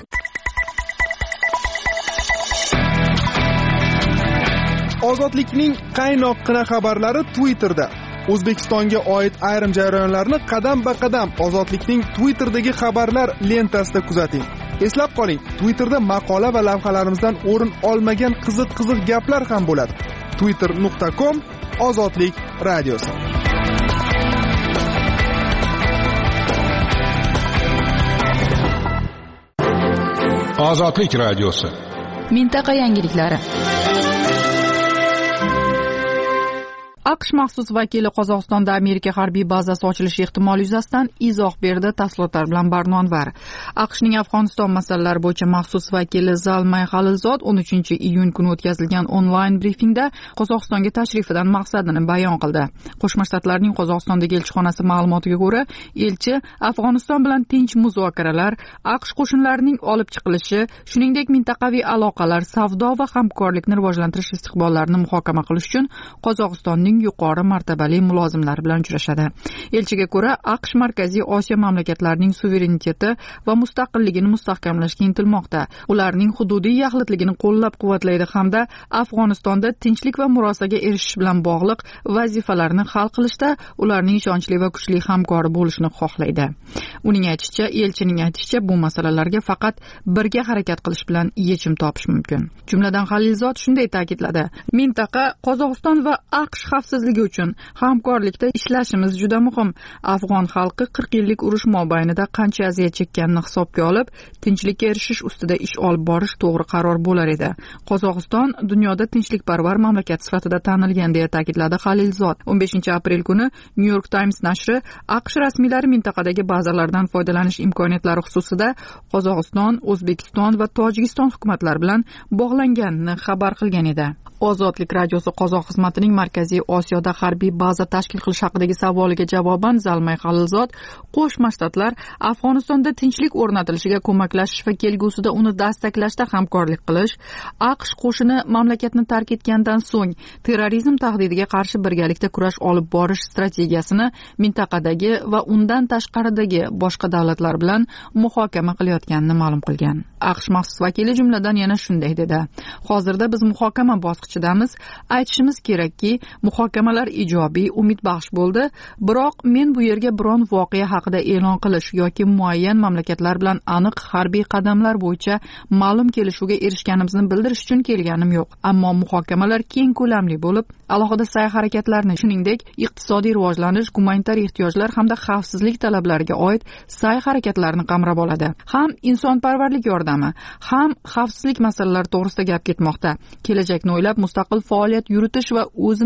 Ozodlikning qaynoqqina xabarlari Twitterda. O'zbekistonga oid ayrim jarayonlarni qadam-ba-qadam Ozodlikning Twitterdagi xabarlar lentasida kuzating. Eslab qoling, Twitterda maqola va lavhalarimizdan o'rin olmagan qiziq gaplar ham bo'ladi. twitter.com Ozodlik radiosi. Ozodlik radiosi. Mintaqa yangiliklari. AQSh maxsus vakili Qozog'istonda Amerika harbiy bazasi ochilishi ehtimoli yuzasidan izoh berdi. Tafsilotlar bilan Barnonvar. AQShning Afg'oniston masalalari bo'yicha maxsus vakili Zalmay Xalilzod 13 iyun kuni o'tkazilgan onlayn brifingda Qozog'istonga tashrifidan maqsadini bayon qildi. Qo'shma Shtatlarning Qozog'istondagi elchixonasi ma'lumotiga ko'ra, elchi Afg'oniston bilan tinch muzokaralar, AQSh qo'shinlarining olib chiqilishi, shuningdek mintaqaviy aloqalar, savdo va hamkorlikni rivojlantirish istiqbollarini muhokama qilish uchun Qozog'istonning yuqori martabali mulozimlar bilan uchrashadi. Elchiga ko'ra, AQSh Markaziy Osiyo mamlakatlarining suvereniteti va mustaqilligini mustahkamlashga intilmoqda. Ularning hududiy yaxlitligini qo'llab-quvvatlaydi hamda Afg'onistonda tinchlik va murosaga erishish bilan bog'liq vazifalarni hal qilishda ularning ishonchli va kuchli hamkori bo'lishini xohlaydi. Uning aytishicha, elchining aytishicha, bu masalalarga faqat birga harakat qilish bilan yechim topish mumkin. Jumladan Xalilzod shunday ta'kidladi: mintaqa Qozog'iston va AQSh xavfsizligi uchun hamkorlikda ishlashimiz juda muhim. Afg'on xalqi 40 yillik urush mobaynida qancha aziyat chekkanini hisobga olib, tinchlikka erishish ustida ish olib borish to'g'ri qaror bo'lar edi. Qozog'iston dunyoda tinchlikparvar mamlakat sifatida tanilgan, deya ta'kidladi Xalilzod. 15 aprel kuni New York Times nashri AQSh rasmiylari mintaqadagi bazalardan foydalanish imkoniyatlari xususida Qozog'iston, O'zbekiston va Tojikiston hukumatlari bilan bog'langanini xabar qilgan edi. Ozodlik radiosi Qozoq xizmatining Markaziy Osiyoda harbiy baza tashkil qilish haqidagi savoliga javoban Zalmay Xalilzod Qo'shma Shtatlar Afg'onistonda tinchlik o'rnatilishiga ko'maklashish va kelgusida uni dastaklashda hamkorlik qilish, AQSh qo'shini mamlakatni tark etgandan so'ng terrorizm tahdidiga qarshi birgalikda kurash olib borish strategiyasini mintaqadagi va undan tashqaridagi boshqa davlatlar bilan muhokama qilayotganini ma'lum qilgan. AQSh maxsus vakili jumladan yana shunday dedi: hozirda biz muhokama bosqichidamiz. Aytishimiz kerakki, muhokamalar ijobiy, umidbaxsh bo'ldi. Biroq men bu yerga biron voqea haqida e'lon qilish yoki muayyan mamlakatlar bilan aniq harbiy qadamlar bo'yicha ma'lum kelishuvga erishganimizni bildirish uchun kelganim yo'q. Ammo muhokamalar keng ko'lamli bo'lib, alohida sa'y-harakatlarni, shuningdek, iqtisodiy rivojlanish, gumanitar ehtiyojlar hamda xavfsizlik talablariga oid sa'y-harakatlarni qamrab oladi. Ham insonparvarlik yordami, ham xavfsizlik masalalari to'g'risida gap ketmoqda. Kelajakni o'ylab mustaqil faoliyat yuritish va o'zini o'zi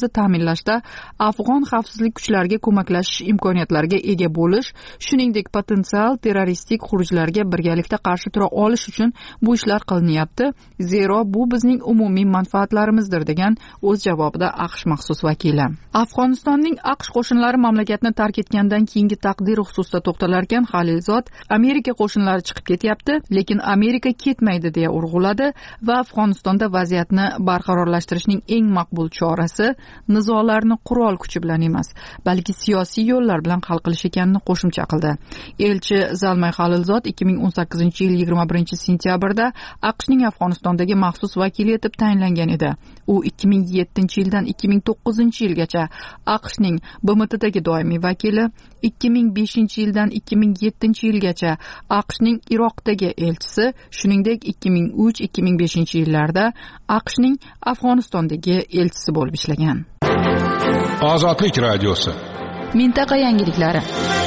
xavfsizlikni ta'minlashda afg'on xavfsizlik kuchlariga ko'maklashish imkoniyatlariga ega bo'lish, shuningdek potensial terroristik xurujlarga birgalikda qarshi tura olish uchun bu ishlar qilinyapti, zero bu bizning umumiy manfaatlarimizdir, degan o'z javobida AQSh maxsus vakili. Afg'onistonning AQSh qo'shinlari mamlakatni tark etgandan keyingi taqdiri xususida to'xtalarkan, Halilzod Amerika qo'shinlari chiqib ketyapti, lekin Amerika ketmaydi deya urg'uladi va Afg'onistonda vaziyatni barqarorlashtirishning eng maqbul chorasi nizolarni qurol kuchi bilan emas, balki siyosiy yo'llar bilan hal qilish ekanini qo'shimcha qildi. Elchi Zalmay Halilzod 2018-yil 21-sentyabrda AQShning Afg'onistondagi maxsus vakili etib tayinlangan edi. U 2007-yildan 2009-yilgacha AQShning BMTdagi doimiy vakili, 2005-yildan 2007-yilgacha AQShning Iroqdagi elchisi, shuningdek 2003-2005-yillarda AQShning Afg'onistondagi elchisi bo'lib ishlagan. Ozodlik radiosi. Mintaqa yangiliklari.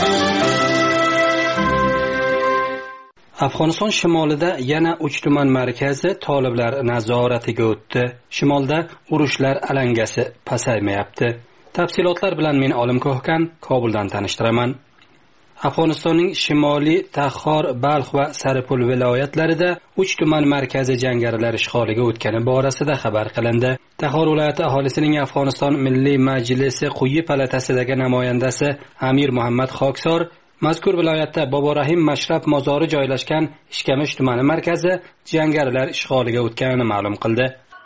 Afg'oniston shimolida yana 3 tuman markazi toliblar nazoratiga o'tdi. Shimolda urushlar alangasi pasaymayapti. Tafsilotlar bilan men Olim Ko'hkan Kobuldan tanishtiraman. Afg'onistonning shimoliy Taxor, Balx va Saripul viloyatlarida 3 tuman markazi jangarilar ishg'oliga o'tgani borasida xabar qilindi. Taxor viloyati aholisining Afg'oniston Milliy Majlisi quyi palatasidagi namoyandasi Amir Muhammad Xoksor mazkur viloyatda Boborahim Mashrab mozori joylashgan Ishkamish tumani markazi jangarilar ishg'oliga o'tganini ma'lum qildi.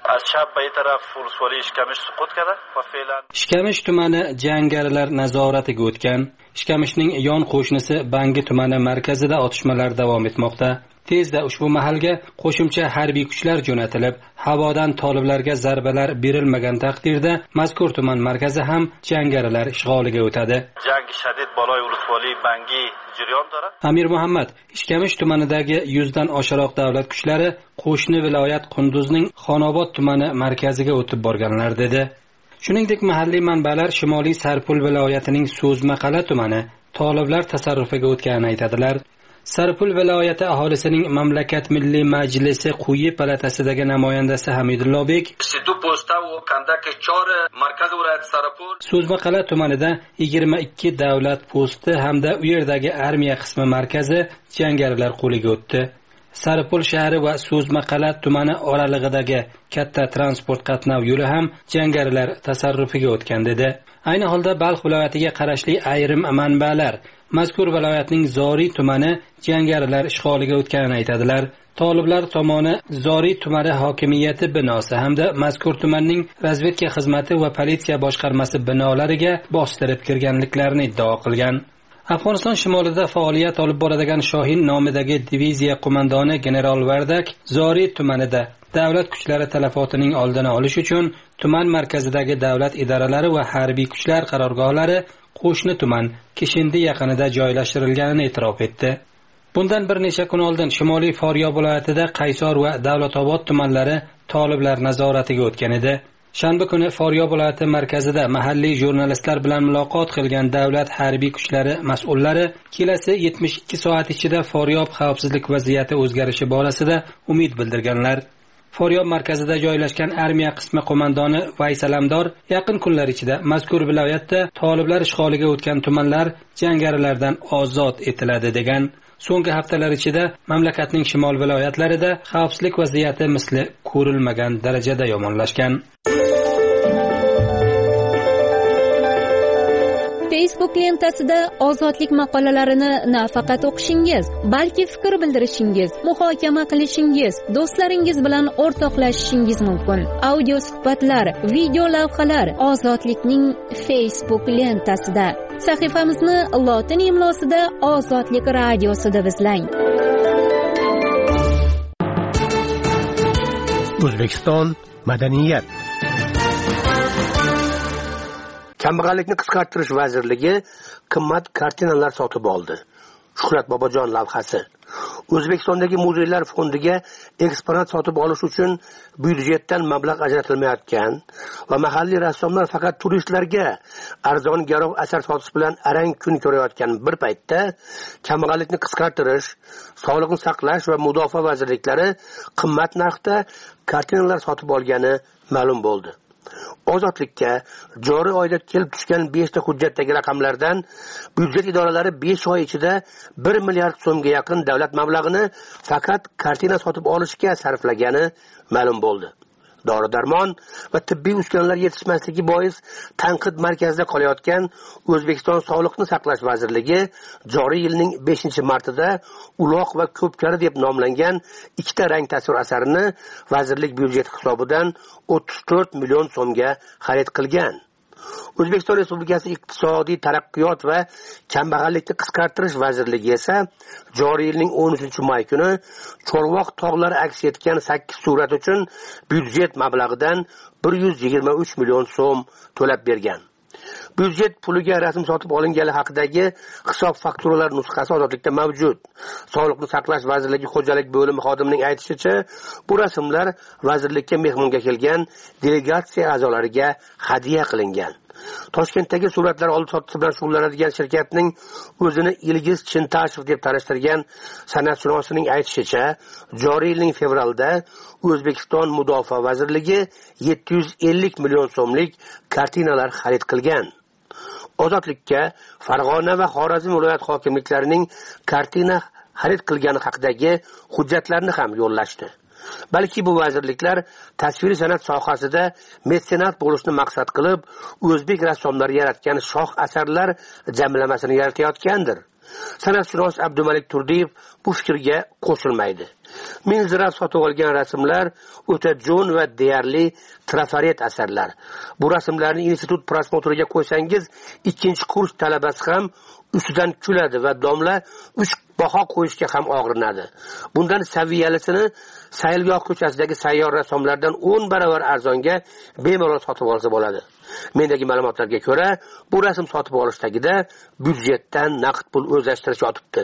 Ishkamish tumani jangarilar nazoratiga o'tgan. Ishkamishning yon qo'shnisi Bangi tumani markazida otishmalar davom etmoqda. Tezda ushbu mahalga qo'shimcha harbiy kuchlar jo'natilib, havodan toliblarga zarbalar berilmagan taqdirda mazkur tuman markazi ham jangarilar ishg'oliga o'tadi. Amir Muhammad Ishkamish tumanidagi 100 dan oshiroq davlat kuchlari qo'shni viloyat Qunduzning Xonobod tumani markaziga o'tib borganlar dedi. Shuningdek, mahalliy manbalar Shimoliy Sarpul viloyatining So'zmaqala tumani toliblar tasarrufiga o'tganini aytadilar. Sarpul viloyati aholisining Mamlakat Milliy Majlisi quyi palatasidagi namoyandasi Hamidullobek So'zmaqala tumanida 22 davlat posti hamda u yerdagi armiya qismi markazi jangarilar qo'liga o'tdi. Saripul shahri va So'zmaqala tumani oralig'idagi katta transport qatnov yo'li ham jangarilar tasarrufiga o'tgan dedi. Ayni holda Balx viloyatiga qarashli ayrim manbalar mazkur viloyatning Zoriy tumani jangarilar ishg'oliga o'tganini aytadilar. Toliblar tomoni Zoriy tumani hokimiyati binosi hamda mazkur tumanning razvedka xizmati va politsiya boshqarmasi binolariga bostirib kirganliklarini iddao qilgan. Afg'oniston shimolida faoliyat olib boradigan Shohin nomidagi diviziya qo'mondoni general Vardak Zoriy tumanida davlat kuchlari talafotining oldini olish uchun tuman markazidagi davlat idoralari va harbiy kuchlar qarorgohlari qo'shni tuman Kishindi yaqinida joylashtirilganini e'tirof etdi. Bundan bir necha kun oldin Shimoliy Faryob viloyatida Qaysor va Davlatobod tumanlari toliblar nazoratiga o'tgan edi. Shanba kuni Faryob viloyati markazida mahalliy jurnalistlar bilan muloqot qilgan davlat harbiy kuchlari mas'ullari kelasi 72 soat ichida Faryob xavfsizlik vaziyati o'zgarishi borasida umid bildirganlar. Faryob markazida joylashgan armiya qismi qo'mondoni Vaysalamdor yaqin kunlar ichida mazkur viloyatda toliblar ishg'oliga o'tgan tumanlar jangarilardan ozod etiladi degan. So'nggi haftalar ichida mamlakatning shimol viloyatlarida xavfsizlik vaziyati misli ko'rilmagan darajada yomonlashgan. Facebook lentasida ozodlik maqolalarini nafaqat o'qishingiz, balki fikr bildirishingiz, muhokama qilishingiz, do'stlaringiz bilan o'rtoqlashishingiz mumkin. Audio suhbatlar, video lavhalar Ozodlikning Facebook lentasida. Sahifamizni lotin imlosida Ozodlik radiosida izlang. O'zbekiston madaniyat. Kambag'allikni qisqartirish vazirligi qimmat kartinalar sotib oldi. Shuhrat Bobojon lavhasi. O'zbekistondagi muzeylar fondiga eksponat sotib olish uchun byudjetdan mablag' ajratilmayotgan va mahalliy rassomlar faqat turistlarga arzon garov asar sotish bilan arang kun ko'rayotgan bir paytda kambag'allikni qisqartirish, sog'liqni saqlash va mudofaa vazirliklari qimmat narxda kartinalar sotib olgani ma'lum bo'ldi. Ozodlikka joriy oyda kelib tushgan 5 ta hujjatdagi raqamlardan byudjet idoralari 5 oy ichida 1 milliard so'mga yaqin davlat mablag'ini faqat kartina sotib olishga sarflagani ma'lum bo'ldi. Dori-darmon va tibbiy uskunalar yetishmasligi bois tanqid markazida qolayotgan O'zbekiston Sog'liqni saqlash vazirligi joriy yilning 5-martida uloq va ko'pkari deb nomlangan ikkita rang tasvir asarini vazirlik byudjeti hisobidan 34 million so'mga xarid qilgan. O'zbekiston Respublikasi Iqtisodiy taraqqiyot va kambag'allikni qisqartirish vazirligi esa joriy yilning 13-may kuni Chorvoq tog'lari aks etgan 8 surat uchun byudjet mablag'idan 123 million so'm to'lab bergan. Byudjet puliga rasm sotib olingani haqidagi hisob fakturalar nusxasi ozodlikda mavjud. Sog'liqni saqlash vazirligi xo'jalik bo'limi xodimining aytishicha, bu rasmlar vazirlikka mehmonga kelgan delegatsiya a'zolariga hadya qilingan. Toshkentdagi suratlar oldi-sotdi bilan shug'ullanadigan shirkatning o'zini Ilgiz Chintashev deb tanishtirgan san'atshunosning aytishicha, joriy yilning fevralda O'zbekiston Mudofaa vazirligi 750 million so'mlik kartinalar xarid qilgan. Ozodlikka Farg'ona va Xorazm viloyat hokimliklarining kartina xarid qilgani haqidagi hujjatlarni ham yo'llashdi. Balki bu vazirliklar tasviriy san'at sohasida metsenat bo'lishni maqsad qilib, o'zbek rassomlari yaratgan shoh asarlar jamlamasini yaratayotgandir. San'atshunos Abdumalik Turdiyev bu fikrga qo'shilmaydi. Minzirab sotib olgan rasmlar o'ta jo'n va deyarli trafaret asarlar. Bu rasmlarni institut prosmotriga qo'ysangiz, 2-kurs talabasi ham ustidan kuladi va domla 3 baho qo'yishga ham og'rinadi. Bundan saviyalisini Sayilgoh ko'chasidagi sayyor rassomlardan 10 barobar arzonga bemalol sotib olsa bo'ladi. Mendagi ma'lumotlarga ko'ra, bu rasm sotib olishdagida byudjetdan naqd pul o'zlashtirish yotibdi.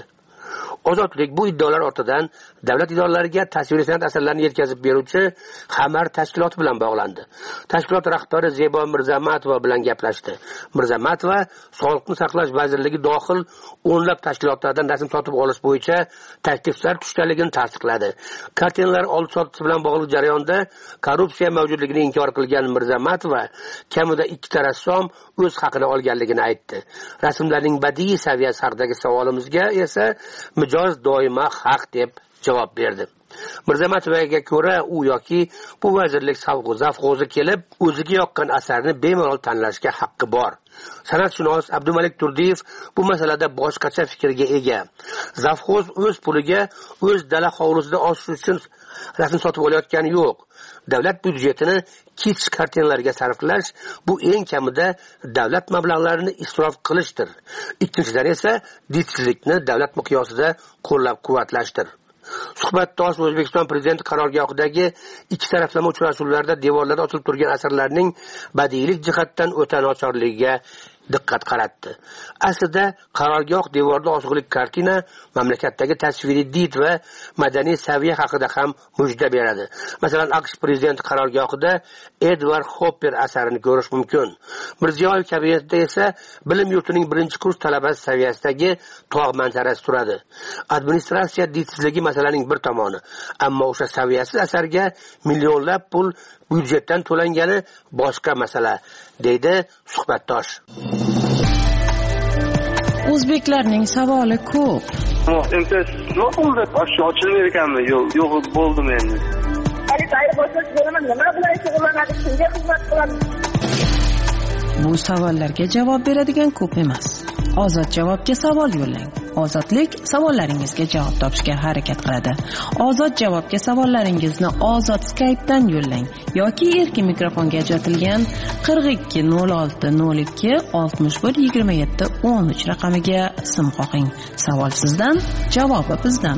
Ozodlik bu iddaolar ortidan davlat idoralariga tasviriy san'at asarlarini yetkazib beruvchi Xamar tashkiloti bilan bog'landi. Tashkilot rahbari Zebo Mirzamatova bilan gaplashdi. Mirzamatova Sog'liqni saqlash vazirligi dohil o'nlab tashkilotlardan rasm sotib olish bo'yicha takliflar tushganligini tasdiqladi. Kartinalar oldi-sotdi bilan bog'liq jarayonda korrupsiya mavjudligini inkor qilgan Mirzamatova kamida 2 rassom o'z haqini olganligini aytdi. Rasmlarning badiiy saviyasi haqidagi savolimizga esa mijoz doimo haq deb javob berdi. Mirzamatovaga ko'ra, u yoki bu vazirlik zavqo'zi kelib, o'ziga yoqqan asarni bemalol tanlashga haqqi bor. San'atshunos Abdumalik Turdiyev bu masalada boshqacha fikrga ega. Zavqo'z o'z puliga o'z dala hovlisida oshish uchun rasm sotib olayotgani yo'q. Davlat byudjetini kich kartinalarga sarflash bu eng kamida davlat mablag'larini isrof qilishdir. Ikkinchidan esa ditsizlikni davlat miqyosida qo'llab-quvvatlashdir. Suhbatdosh O'zbekiston Prezidenti qarorgohidagi 2 taraflama uchrashuvlarda devorlarda osilib turgan asarlarning badiiylik jihatdan o'ta nochorligiga diqqat qaratdi. Aslida qarorgoh devorda osig'lik kartina mamlakatdagi tasviriy did va madaniy saviya haqida ham mujda beradi. Masalan, AQSh prezidenti qarorgohida Edward Hopper asarini ko'rish mumkin. Mirziyoyev kabinetida esa bilim yurtining 1-kurs talabasi saviyasidagi tog' manzarasi turadi. Administratsiya didsizligi masalaning bir tomoni, ammo o'sha saviyasiz asarga millionlab pul byudjetdan to'langani boshqa masala, deydi suhbatdosh. O'zbeklarning savoli ko'p. Imtiyoz yo'q bo'ldi, ochilmaydi ekanmi? Yo'q bo'ldimi endi. Bu savollarga javob beradigan ko'p emas. Ozod javobga savol yo'llang. Ozodlik savollaringizga javob topishga harakat qiladi. Ozod javobga savollaringizni Ozod Skype'dan yo'llang yoki erkin mikrofonga ajratilgan 42 06 02 61 27 13 raqamiga sim qo'ying. Savol sizdan, javobi bizdan.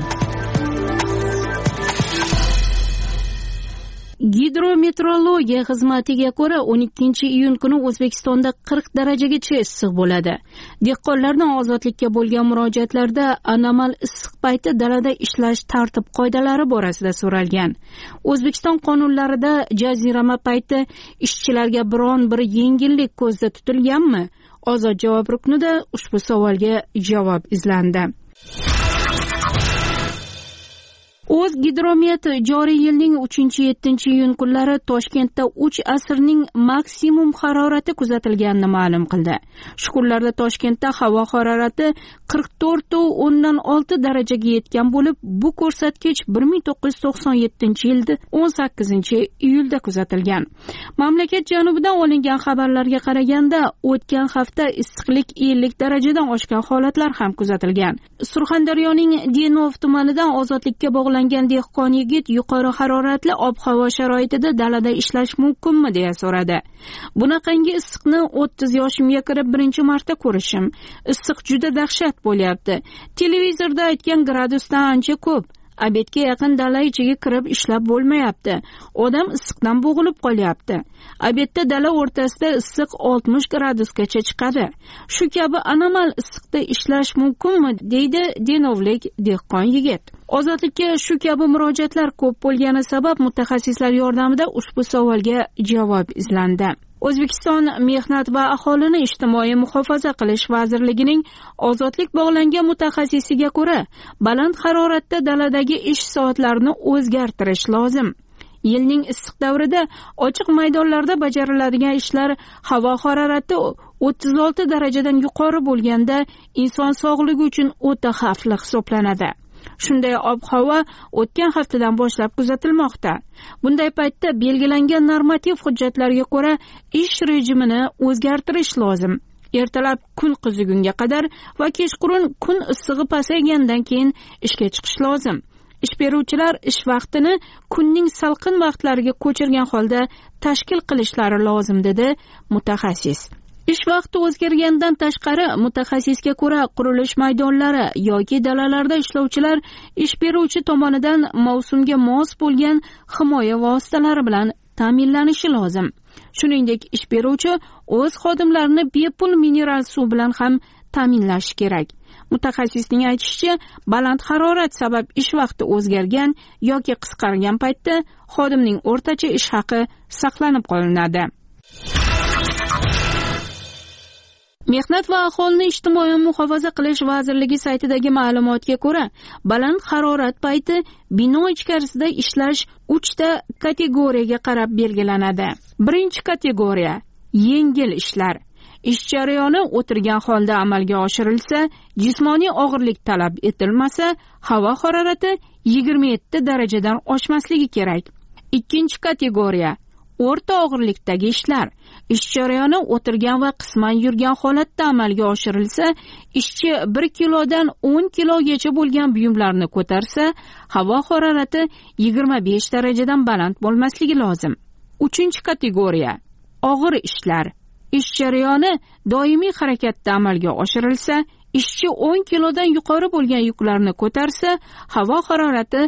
Gidrometeorologiya xizmatiga ko'ra 12-iyun kuni O'zbekistonda 40 darajagacha issiq bo'ladi. Dehqonlarning ozodlikka bo'lgan murojaatlarda anomal issiq payti dalada ishlash tartib-qoidalari borasida so'ralgan. O'zbekiston qonunlarida jazirama payti ishchilarga biron bir yengillik ko'zda tutilganmi? Ozod javob ruknida ushbu savolga javob izlandi. O'zgidromet joriy yilning 3-7 iyun kunlari Toshkentda 3 asrning maksimum harorati kuzatilganini ma'lum qildi. Shu kunlarda Toshkentda havo harorati 44.6 darajaga yetgan bo'lib, bu ko'rsatkich 1997-yilda 18-iyulda kuzatilgan. Mamlakat janubidan olingan xabarlarga qaraganda, o'tgan hafta issiqlik 50 darajadan oshgan holatlar ham kuzatilgan. Surxondaryoning Denov tumanidan ozodlikka bog'langan dehqon yigit yuqori haroratli ob-havo sharoitida dalada ishlash mumkinmi deya so'radi. Bunaqangi issiqni 30 yoshimga kirib birinchi marta ko'rishim. Issiq juda dahshat bo'lyapti. Televizorda aytgan gradusdan ancha ko'p. Obedga yaqin dala ichiga kirib ishlab bo'lmayapti. Odam issiqdan bo'g'ilib qolyapti. Obedda dala o'rtasida issiq 60 gradusgacha chiqadi. Shu kabi anomal issiqda ishlash mumkinmi, deydi denovlik dehqon yigit. Ozodlikka shu kabi murojaatlar ko'p bo'lgani sabab mutaxassislar yordamida ushbu savolga javob izlandi. O'zbekiston Mehnat va aholini ijtimoiy muhofaza qilish vazirligining ozodlik bog'langan mutaxassisiga ko'ra, baland haroratda daladagi ish soatlarini o'zgartirish lozim. Yilning issiq davrida ochiq maydonlarda bajariladigan ishlar havo harorati 36 darajadan yuqori bo'lganda inson sog'ligi uchun o'ta xavfli hisoblanadi. Shunday ob-havo o'tgan haftadan boshlab kuzatilmoqda. Bunday paytda belgilangan normativ hujjatlarga ko'ra ish rejimini o'zgartirish lozim. Ertalab kun qizigunga qadar va kechqurun kun issig'i pasaygandan keyin ishga chiqish lozim. Ish beruvchilar ish vaqtini kunning salqin vaqtlariga ko'chirgan holda tashkil qilishlari lozim, dedi mutaxassis. Ish vaqti o'zgargandan tashqari, mutaxassisga ko'ra, qurilish maydonlari yoki dalalarda ishlovchilar ish beruvchi tomonidan mavsumga mos bo'lgan himoya vositalari bilan ta'minlanishi lozim. Shuningdek, ish beruvchi o'z xodimlarini bepul mineral suv bilan ham ta'minlashi kerak. Mutaxassisning aytishicha, baland harorat sabab ish vaqti o'zgargan yoki qisqargan paytda xodimning o'rtacha ish haqi saqlanib qolinadi. Mehnat va aholini ijtimoiy muhofaza qilish vazirligi saytidagi ma'lumotga ko'ra, baland harorat payti bino ichkarisida ishlash 3 ta kategoriyaga qarab belgilanadi. Birinchi kategoriya yengil ishlar. Ish jarayoni o'tirgan holda amalga oshirilsa, jismoniy og'irlik talab etilmasa, havo harorati 27 darajadan oshmasligi kerak. Ikkinchi kategoriya o'rta og'irlikdagi ishlar. Ish jarayoni o'tirgan va qisman yurgan holatda amalga oshirilsa, ishchi 1 kilodan 10 kilogacha bo'lgan buyumlarni ko'tarsa, havo harorati 25 darajadan baland bo'lmasligi lozim. Uchinchi kategoriya og'ir ishlar. Ish jarayoni doimiy harakatda amalga oshirilsa, ishchi 10 kilodan yuqori bo'lgan yuklarni ko'tarsa, havo harorati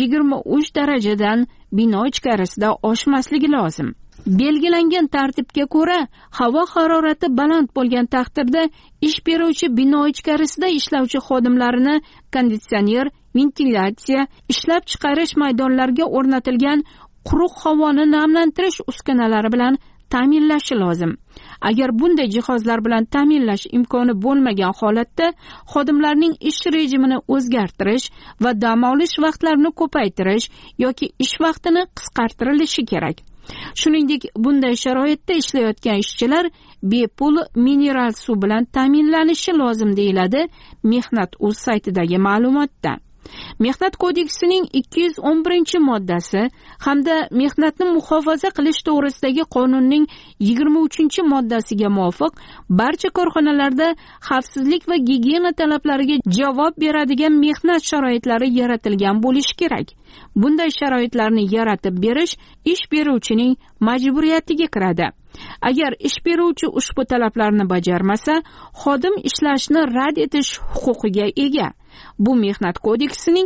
23 darajadan bino ichkarisida oshmasligi lozim. Belgilangan tartibga ko'ra, havo harorati baland bo'lgan taqdirda ish beruvchi bino ichkarisida ishlovchi xodimlarini konditsioner, ventilyatsiya, ishlab chiqarish maydonlariga o'rnatilgan quruq havoni namlantirish uskunalari bilan ta'minlashi lozim. Agar bunday jihozlar bilan ta'minlash imkoni bo'lmagan holatda xodimlarning ish rejimini o'zgartirish va dam olish vaqtlarini ko'paytirish yoki ish vaqtini qisqartirilishi kerak. Shuningdek, bunday sharoitda ishlayotgan ishchilar bepul mineral suv bilan ta'minlanishi lozim, deyiladi Mehnat.uz saytidagi ma'lumotda. Mehnat kodeksining 211-moddasi hamda mehnatni muhofaza qilish to'g'risidagi qonunning 23-moddasiga muvofiq barcha korxonalarda xavfsizlik va gigiyena talablariga javob beradigan mehnat sharoitlari yaratilgan bo'lishi kerak. Bunday sharoitlarni yaratib berish ish beruvchining majburiyatiga kiradi. Agar ish beruvchi ushbu talablarni bajarmasa, xodim ishlashni rad etish huquqiga ega. Bu Mehnat kodeksining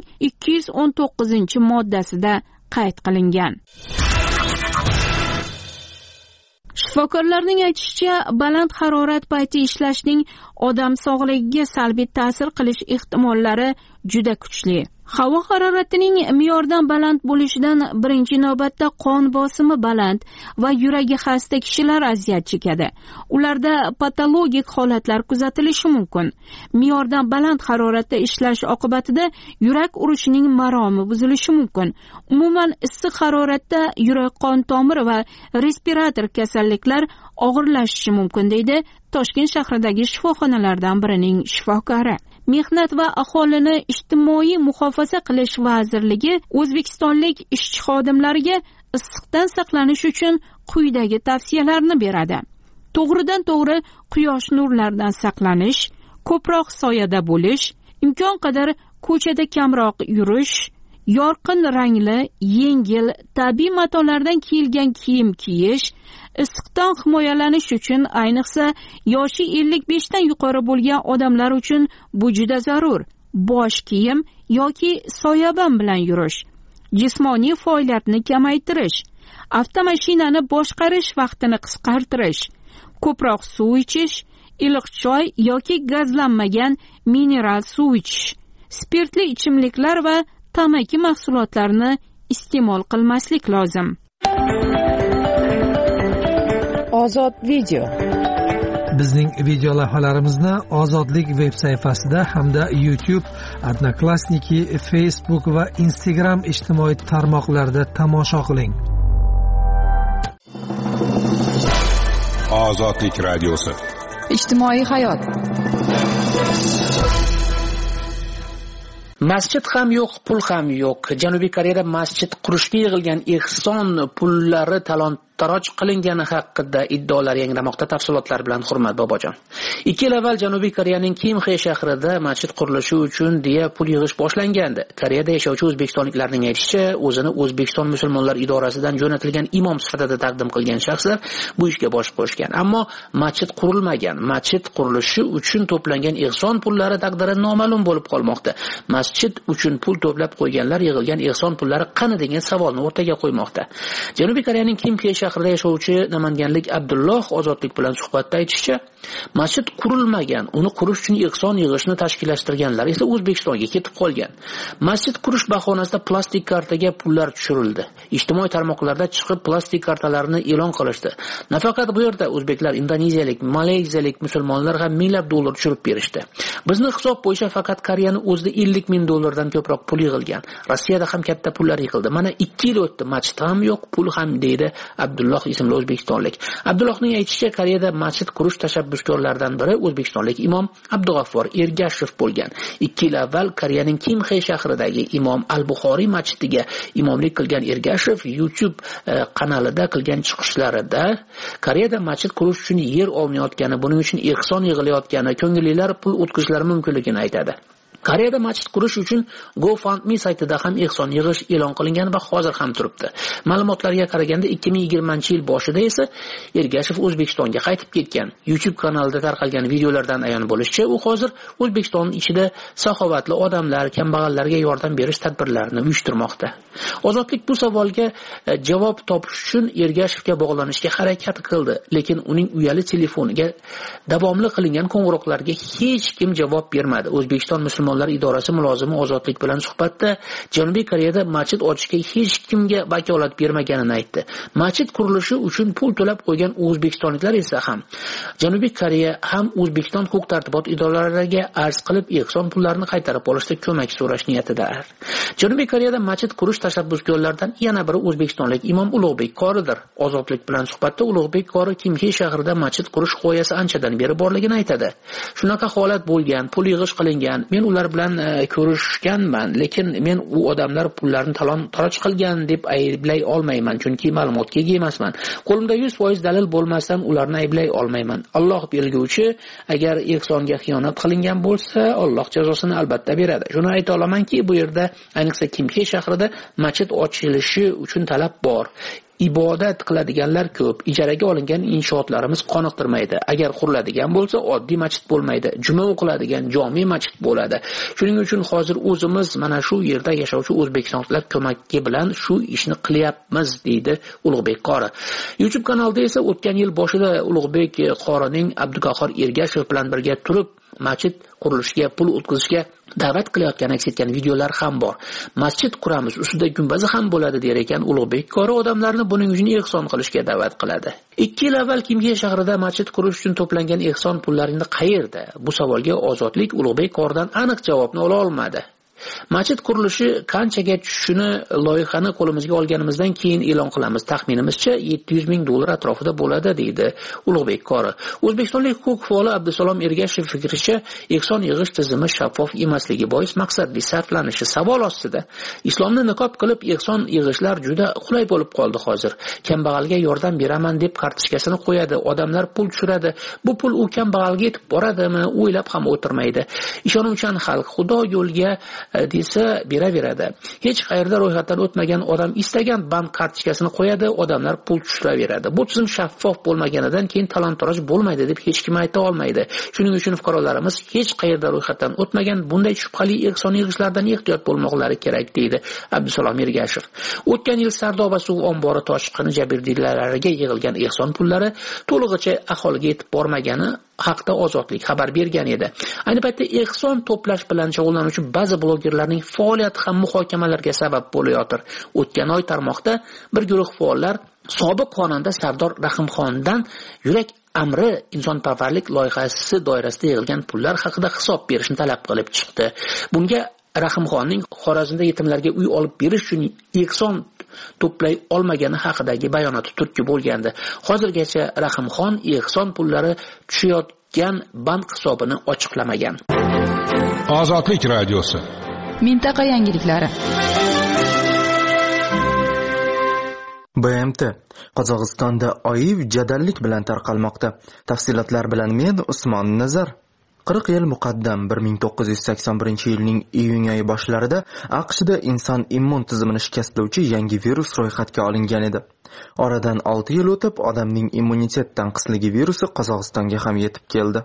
219-moddasida qayd qilingan. Shifokorlarning aytishicha, baland harorat payti ishlashning odam sog'ligiga salbiy ta'sir qilish ehtimollari juda kuchli. Havo haroratining me'yordan baland bo'lishidan birinchi navbatda qon bosimi baland va yuragi xasta kishilar aziyat chekadi. Ularda patologik holatlar kuzatilishi mumkin. Me'yordan baland haroratda ishlash oqibatida yurak urishining maromi buzilishi mumkin. Umuman issiq haroratda yurak qon tomiri va respirator kasalliklar og'irlashishi mumkin, deydi Toshkent shahridagi shifoxonalardan birining shifokori. Mehnat va aholini ijtimoiy muhofaza qilish vazirligi o'zbekistonlik ishchi xodimlariga issiqdan saqlanish uchun quyidagi tavsiyalarni beradi. To'g'ridan to'g'ri quyosh nurlaridan saqlanish, ko'proq soyada bo'lish, imkon qadar ko'chada kamroq yurish, yorqin rangli, yengil, tabiiy matolardan kiyilgan kiyim kiyish, issiqdan himoyalanish uchun ayniqsa yoshi 55 dan yuqori bo'lgan odamlar uchun bu juda zarur. Bosh kiyim yoki soyabon bilan yurish, jismoniy faoliyatni kamaytirish, avtomashinani boshqarish vaqtini qisqartirish, ko'proq suv ichish, iliq choy yoki gazlanmagan mineral suv ichish, spirtli ichimliklar va tamaki mahsulotlarini iste'mol qilmaslik lozim. Ozod video. Bizning video lavhalarimizni Ozodlik veb sayfasida hamda YouTube, Odnoklassniki, Facebook va Instagram ijtimoiy tarmoqlarida tomosha qiling. Ozodlik radiosi. Ijtimoiy hayot. Masjid ham yo'q, pul ham yo'q. Janubiy Koreyada masjid qurishga yig'ilgan ehson pullari talon-taroj qilingani haqida iddaolar yangramoqda. Tafsilotlar bilan Hurmat Bobojon. 2 yil avval Janubiy Koreyaning Kimxe shahrida masjid qurilishi uchun deya pul yig'ish boshlangandi. Koreyada yashovchi o'zbekistonliklarning aytishicha, o'zini O'zbekiston musulmonlar idorasidan jo'natilgan imom sifatida taqdim qilgan shaxslar bu ishga bosh qo'shgan. Ammo masjid qurilmagan. Masjid qurilishi uchun to'plangan ehson pullari taqdiri noma'lum bo'lib qolmoqda. Masjid uchun pul to'plab qo'yganlar yig'ilgan ehson pullari qani degan savolni o'rtaga qo'ymoqda. Janubiy Koreyaning Kimxe shahrida yashovchi namanganlik Abdulloh Ozodlik bilan suhbatda aytishicha, masjid qurilmagan, uni qurish uchun ehson yig'ishni tashkillashtirganlar esa O'zbekistonga ketib qolgan. Masjid qurish bahonasida plastik kartaga pullar tushirildi. Ijtimoiy tarmoqlarda chiqib plastik kartalarni e'lon qilishdi. Nafaqat bu yerda o'zbeklar, indoneziyalik, malayziyalik musulmonlar ham minglab dollar tushirib berishdi. Bizning hisob bo'yicha faqat Koreyani o'zida 50 ming dollardan ko'proq pul yig'ilgan. Rossiyada ham katta pullar yig'ildi. Mana 2 yil o'tdi, masjid ham yo'q, pul ham, deydi Abdulloh ismli o'zbekistonlik. Abdullohning aytishicha, Koreyada masjid qurish tashabbuskorlaridan biri o'zbekistonlik imom Abdug'affor Ergashev bo'lgan. 2 yil avval Koreyaning Kimxe shahridagi Imom Al-Buxoriy masjidiga imomlik qilgan Ergashev YouTube kanalida qilgan chiqishlarida Koreyada masjid qurish uchun yer olmayotgani, buning uchun ehson yig'ilayotgani, ko'ngillilar pul o'tkazishlari mumkinligini aytadi. Koreyada masjid qurish uchun GoFundMe saytida ham ehson yig'ish e'lon qilingan va hozir ham turibdi. Ma'lumotlarga qaraganda 2020-yil boshida esa Ergashev O'zbekistonga qaytib ketgan. YouTube kanalida tarqalgan videolardan ayon bo'lishicha, u hozir O'zbekiston ichida saxovatli odamlar, kambag'allarga yordam berish tadbirlarini uyushtirmoqda. Ozodlik bu savolga javob topish uchun Ergashevga bog'lanishga harakat qildi, lekin uning uyali telefoniga davomli qilingan qo'ng'iroqlarga hech kim javob bermadi. O'zbekiston musulmonlar idorasi mulozimi Ozodlik bilan suhbatda Janubiy Koreyada masjid ochishga hech kimga vakolat bermaganini aytdi. Masjid qurilishi uchun pul to'lab qo'ygan o'zbekistonliklar esa ham Janubiy Koreya ham O'zbekiston huquq-tartibot idoralariga arz qilib ehson pullarini qaytarib olishda ko'mak so'rash niyatidalar. Janubiy Koreyada masjid qurish tashabbuskorlaridan yana biri o'zbekistonlik imom Ulug'bek Qoridir. Ozodlik bilan suhbatda Ulug'bek Qori Kimxe shahrida masjid qurish g'oyasi anchadan beri borligini aytadi. Shunaqa holat bo'lgan, pul yig'ish qilingan. Men ular bilan ko'rishganman, lekin men u odamlar pullarni talon-taroj qilgan deb ayblay olmayman, chunki ma'lumotga ega emasman. Qo'limda 100% dalil bo'lmasdan ularni ayblay olmayman. Alloh belguvchi, agar ehsonga xiyonat qilingan bo'lsa, Alloh jazosini albatta beradi. Shuni ayta olamanki, bu yerda ayniqsa Kimxe shahrida masjid ochilishi uchun talab bor. ibodat qiladiganlar ko'p. Ijaraga olingan inshootlarimiz qoniqtirmaydi. Agar quriladigan bo'lsa, oddiy masjid bo'lmaydi. Juma o'qiladigan jome masjid bo'ladi. Shuning uchun hozir o'zimiz mana shu yerda yashovchi o'zbekistonliklar ko'magi bilan shu ishni qilyapmiz, deydi Ulug'bek qori. YouTube kanalida esa o'tgan yil boshida Ulug'bek qorining Abduqahhor Ergashev bilan birga turib masjid qurilishiga pul o'tkazishga da'vat qilayotgan aks etgan videolar ham bor. Masjid quramiz, ustida gumbazi ham bo'ladi der ekan Ulug'bek qori, odamlarni buning uchun ehson qilishga da'vat qiladi. 2 yil avval Kimga shahrida masjid qurish uchun to'plangan ehson pullarini qayerda? Bu savolga Ozodlik Ulug'bek qoridan aniq javobni ola olmadi. Masjid qurilishi qanchaga tushishini loyihani qo'limizga olganimizdan keyin e'lon qilamiz. Taxminimizcha $700 ming atrofida bo'ladi, deydi Ulug'bek qori. O'zbekistonlik huquq faoli Abdusalom Ergashev fikricha, ehson yig'ish tizimi shaffof emasligi bois maqsadli sarflanishi savol ostida. Islomni niqob qilib ehson yig'ishlar juda qulay bo'lib qoldi hozir. Kambag'alga yordam beraman deb kartochkasini qo'yadi, odamlar pul tushiradi. Bu pul u kambag'alga yetib boradimi, o'ylab ham o'tirmaydi. Ishonuvchan xalq Xudo yo'lga desa beraveradi. Hech qayerda ro'yxatdan o'tmagan odam istagan bank kartochkasini qo'yadi, odamlar pul tushiraveradi. Bu tizim shaffof bo'lmaganidan keyin talon-toroj bo'lmaydi deb hech kim ayta olmaydi. Shuning uchun fuqarolarimiz hech qayerda ro'yxatdan o'tmagan bunday shubhali ehson yig'ishlardan ehtiyot bo'lmoqlari kerak, deydi Abdusalom Ergashev. O'tgan yil Sardoba suv ombori toshqini jabrdiylarlariga yig'ilgan ehson pullari to'lig'icha aholiga yetib bormagani haqda Ozodlik xabar bergan edi. Ayni paytda ehson to'plash bilan shug'ullanuvchi ba'zi blogerlarning faoliyati ham muhokamalarga sabab bo'layotir. O'tgan oy tarmoqda bir guruh faollar sobiq xonanda Sardor Rahimxondan yurak amri insonparvarlik loyihasi doirasida yig'ilgan pullar haqida hisob berishni talab qilib chiqdi. Bunga Rahimxonning Xorazmda yetimlarga uy olib berish uchun ehson to'play olmagani haqidagi bayonoti turtki bo'lgandi. Hozirgacha Rahimxon ehson pullari tushayotgan bank hisobini ochiqlamagan. Ozodlik radiosi. Mintaqa yangiliklari. BMT Qozog'istonda OIV jadallik bilan tarqalmoqda. Tafsilotlar bilan men Usmon Nazar. 40 yil muqaddam 1981-yilning iyun oyi boshlarida AQShda inson immun tizimini shikastlovchi yangi virus ro'yxatga olingan edi. Oradan 6 yil o'tib, odamning immunitet tanqisligi virusi Qozog'istonga ham yetib keldi.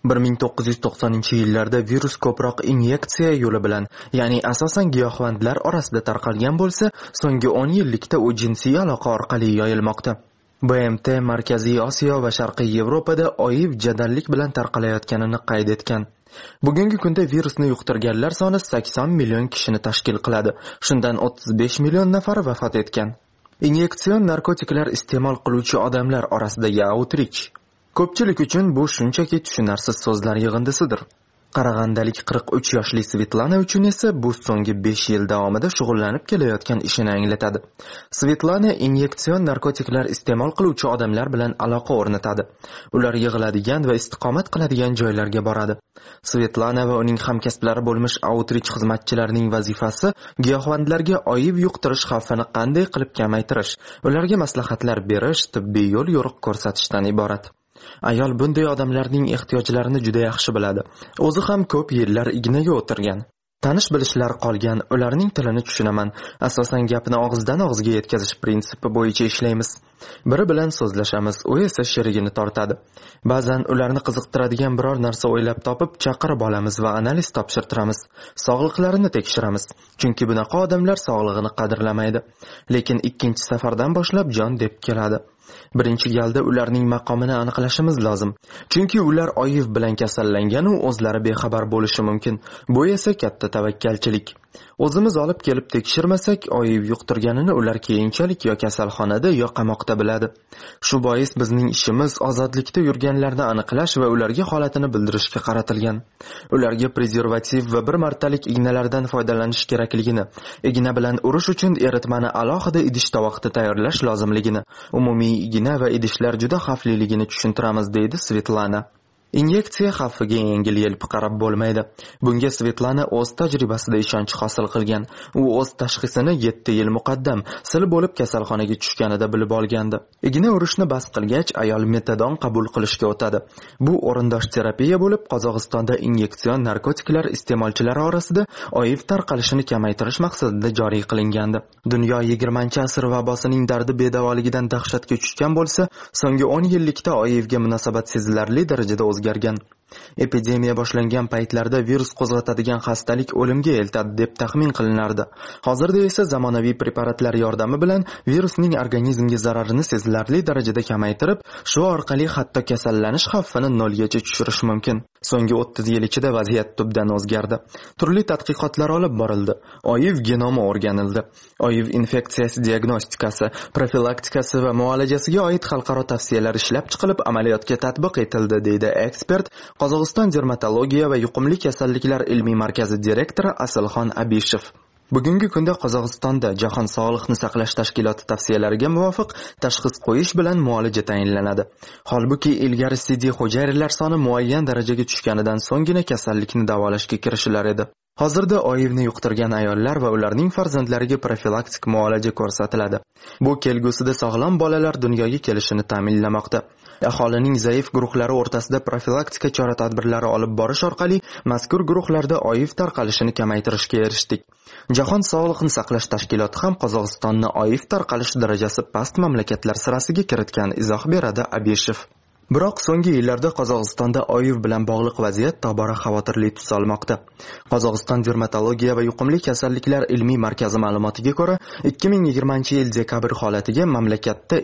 1990-yillarda virus ko'proq inyeksiya yo'li bilan, ya'ni asosan giyohvandlar orasida tarqalgan bo'lsa, so'nggi 10 yillikda u jinsiy aloqa orqali yoyilmoqda. BMT Markaziy Osiyo va Sharqiy Yevropada OIV jadallik bilan tarqalayotganini qayd etgan. Bugungi kunda virusni yuqtirganlar soni 80 million kishini tashkil qiladi. Shundan 35 million nafar vafot etgan. Inyektsion narkotiklar iste'mol qiluvchi odamlar orasidagi outrich. Ko'pchilik uchun bu shunchaki tushunarsiz so'zlar yig'indisidir. Qarag'andalik 43 yoshli Svetlana uchun esa bu so'nggi 5 yil davomida shug'ullanib kelayotgan ishini anglatadi. Svetlana inyektsion narkotiklar iste'mol qiluvchi odamlar bilan aloqa o'rnatadi. Ular yig'iladigan va istiqomat qiladigan joylarga boradi. Svetlana va uning hamkasblari bo'lmish outrich xizmatchilarining vazifasi giyohvandlarga OIV yuqtirish xavfini qanday qilib kamaytirish, ularga maslahatlar berish, tibbiy yo'l yo'riq ko'rsatishdan iborat. Ayol bunday odamlarning ehtiyojlarini juda yaxshi biladi. O'zi ham ko'p yillar ignaga o'tirgan. Tanish bilishlar qolgan, ularning tilini tushunaman. Asosan gapni og'izdan og'izga yetkazish prinsipi bo'yicha ishlaymiz. Biri bilan so'zlashamiz, u esa sherigini tortadi. Ba'zan ularni qiziqtiradigan biror narsa o'ylab topib chaqirib olamiz va analiz topshirtiramiz. Sog'liqlarini tekshiramiz. Chunki bunaqa odamlar sog'lig'ini qadrlamaydi. Lekin ikkinchi safardan boshlab jon deb keladi. Birinchi galda ularning maqomini aniqlashimiz lozim. Chunki ular OIV bilan kasallangan u o'zlari bexabar bo'lishi mumkin. Bu esa katta tavakkalchilik. O'zimiz olib kelib tekshirmasak, OIV yuqtirganini ular keyinchalik yo kasalxonada yo qamoqda biladi. Shu bois bizning ishimiz ozodlikda yurganlarni aniqlash va ularga holatini bildirishga qaratilgan. Ularga prezervativ va bir martalik ignalardan foydalanish kerakligini, igna bilan urish uchun eritmani alohida idish-tovoqda tayyorlash lozimligini, umumiy igna va idishlar juda xavfliligini tushuntiramiz, deydi Svetlana. Inyeksiya xavfiga yengil-yelpi qarab bo'lmaydi. Bunga Svetlana o'z tajribasida ishonch hosil qilgan. U o'z tashxisini 7 yil muqaddam sil bo'lib kasalxonaga tushganida bilib olgandi. Igna urishni bas qilgach, ayol metadon qabul qilishga o'tadi. Bu o'rindosh terapiya bo'lib, Qozog'istonda inyektsion narkotiklar iste'molchilari orasida OIV tarqalishini kamaytirish maqsadida joriy qilingandi. Dunyo 20-asr vabosining dardi bedavoligidan dahshatga tushgan bo'lsa, so'nggi 10 yillikda OIVga munosabat sezilarli darajada o'zgargan. Epidemiya boshlangan paytlarda virus qo'zg'atadigan xastalik o'limga eltadi deb taxmin qilinardi. Hozirda esa zamonaviy preparatlar yordami bilan virusning organizmga zararini sezilarli darajada kamaytirib, shu orqali hatto kasallanish xavfini nolgacha tushirish mumkin. So'nggi 30 yil ichida vaziyat tubdan o'zgardi. Turli tadqiqotlar olib borildi. OIV genomi o'rganildi. OIV infeksiyasi diagnostikasi, profilaktikasi va muolajasiga oid xalqaro tavsiyalar ishlab chiqilib, amaliyotga tatbiq etildi, deydi ekspert Qozog'iston dermatologiya va yuqumli kasalliklar ilmiy markazi direktori Asilxon Abishev. Bugungi kunda Qozog'istonda Jahon Sog'liqni saqlash tashkiloti tavsiyalariga muvofiq tashxis qo'yish bilan muolaja tayinlanadi. Holbuki ilgari CD hujayralar soni muayyan darajaga tushganidan so'nggina kasallikni davolashga kirishilar edi. Hozirda OIVni yuqtirgan ayollar va ularning farzandlariga profilaktik muolaja ko'rsatiladi. Bu kelgusida sog'lom bolalar dunyoga kelishini ta'minlamoqda. Aholining zaif guruhlari o'rtasida profilaktika chora-tadbirlari olib borish orqali mazkur guruhlarda OIV tarqalishini kamaytirishga erishdik. Jahon Sog'liqni saqlash tashkiloti ham Qozog'istonni OIV tarqalish darajasi past mamlakatlar sirasiga kiritgan, izoh beradi Abishev. Biroq so'nggi yillarda Qozog'istonda OIV bilan bog'liq vaziyat tobora xavotirli tus olmoqda. Qozog'iston dermatologiya va yuqumli kasalliklar ilmiy markazi ma'lumotiga ko'ra, 2020-yil dekabr holatiga mamlakatda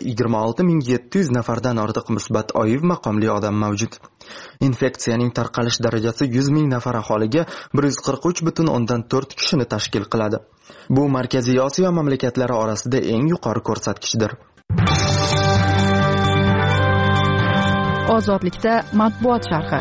26700 nafardan ortiq musbat OIV maqomli odam mavjud. Infeksiyaning tarqalish darajasi 100 ming nafar aholiga 143,4 kishini tashkil qiladi. Bu Markaziy Osiyo mamlakatlari orasida eng yuqori ko'rsatkichdir. Ozodlikda matbuot sharhi.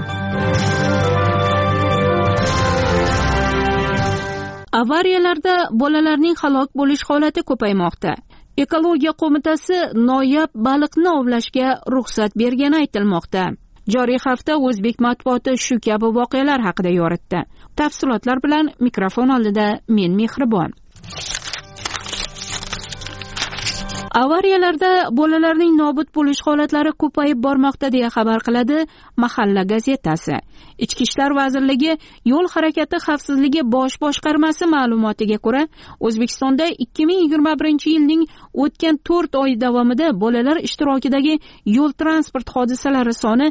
Avariyalarda bolalarning halok bo'lish holati ko'paymoqda. Ekologiya qo'mitasi noyob baliqni ovlashga ruxsat bergani aytilmoqda. Joriy hafta o'zbek matbuoti shu kabi voqealar haqida yoritdi. Tafsilotlar bilan mikrofon oldida men Mehribon. Avariyalarda bolalarning nobud bo'lish holatlari ko'payib bormoqda deya xabar qiladi Mahalla gazetasi. Ichki ishlar vazirligi yo'l harakati xavfsizligi bosh boshqarmasi ma'lumotiga ko'ra, O'zbekistonda 2021-yilning o'tgan 4 oy davomida bolalar ishtirokidagi yo'l transport hodisalari soni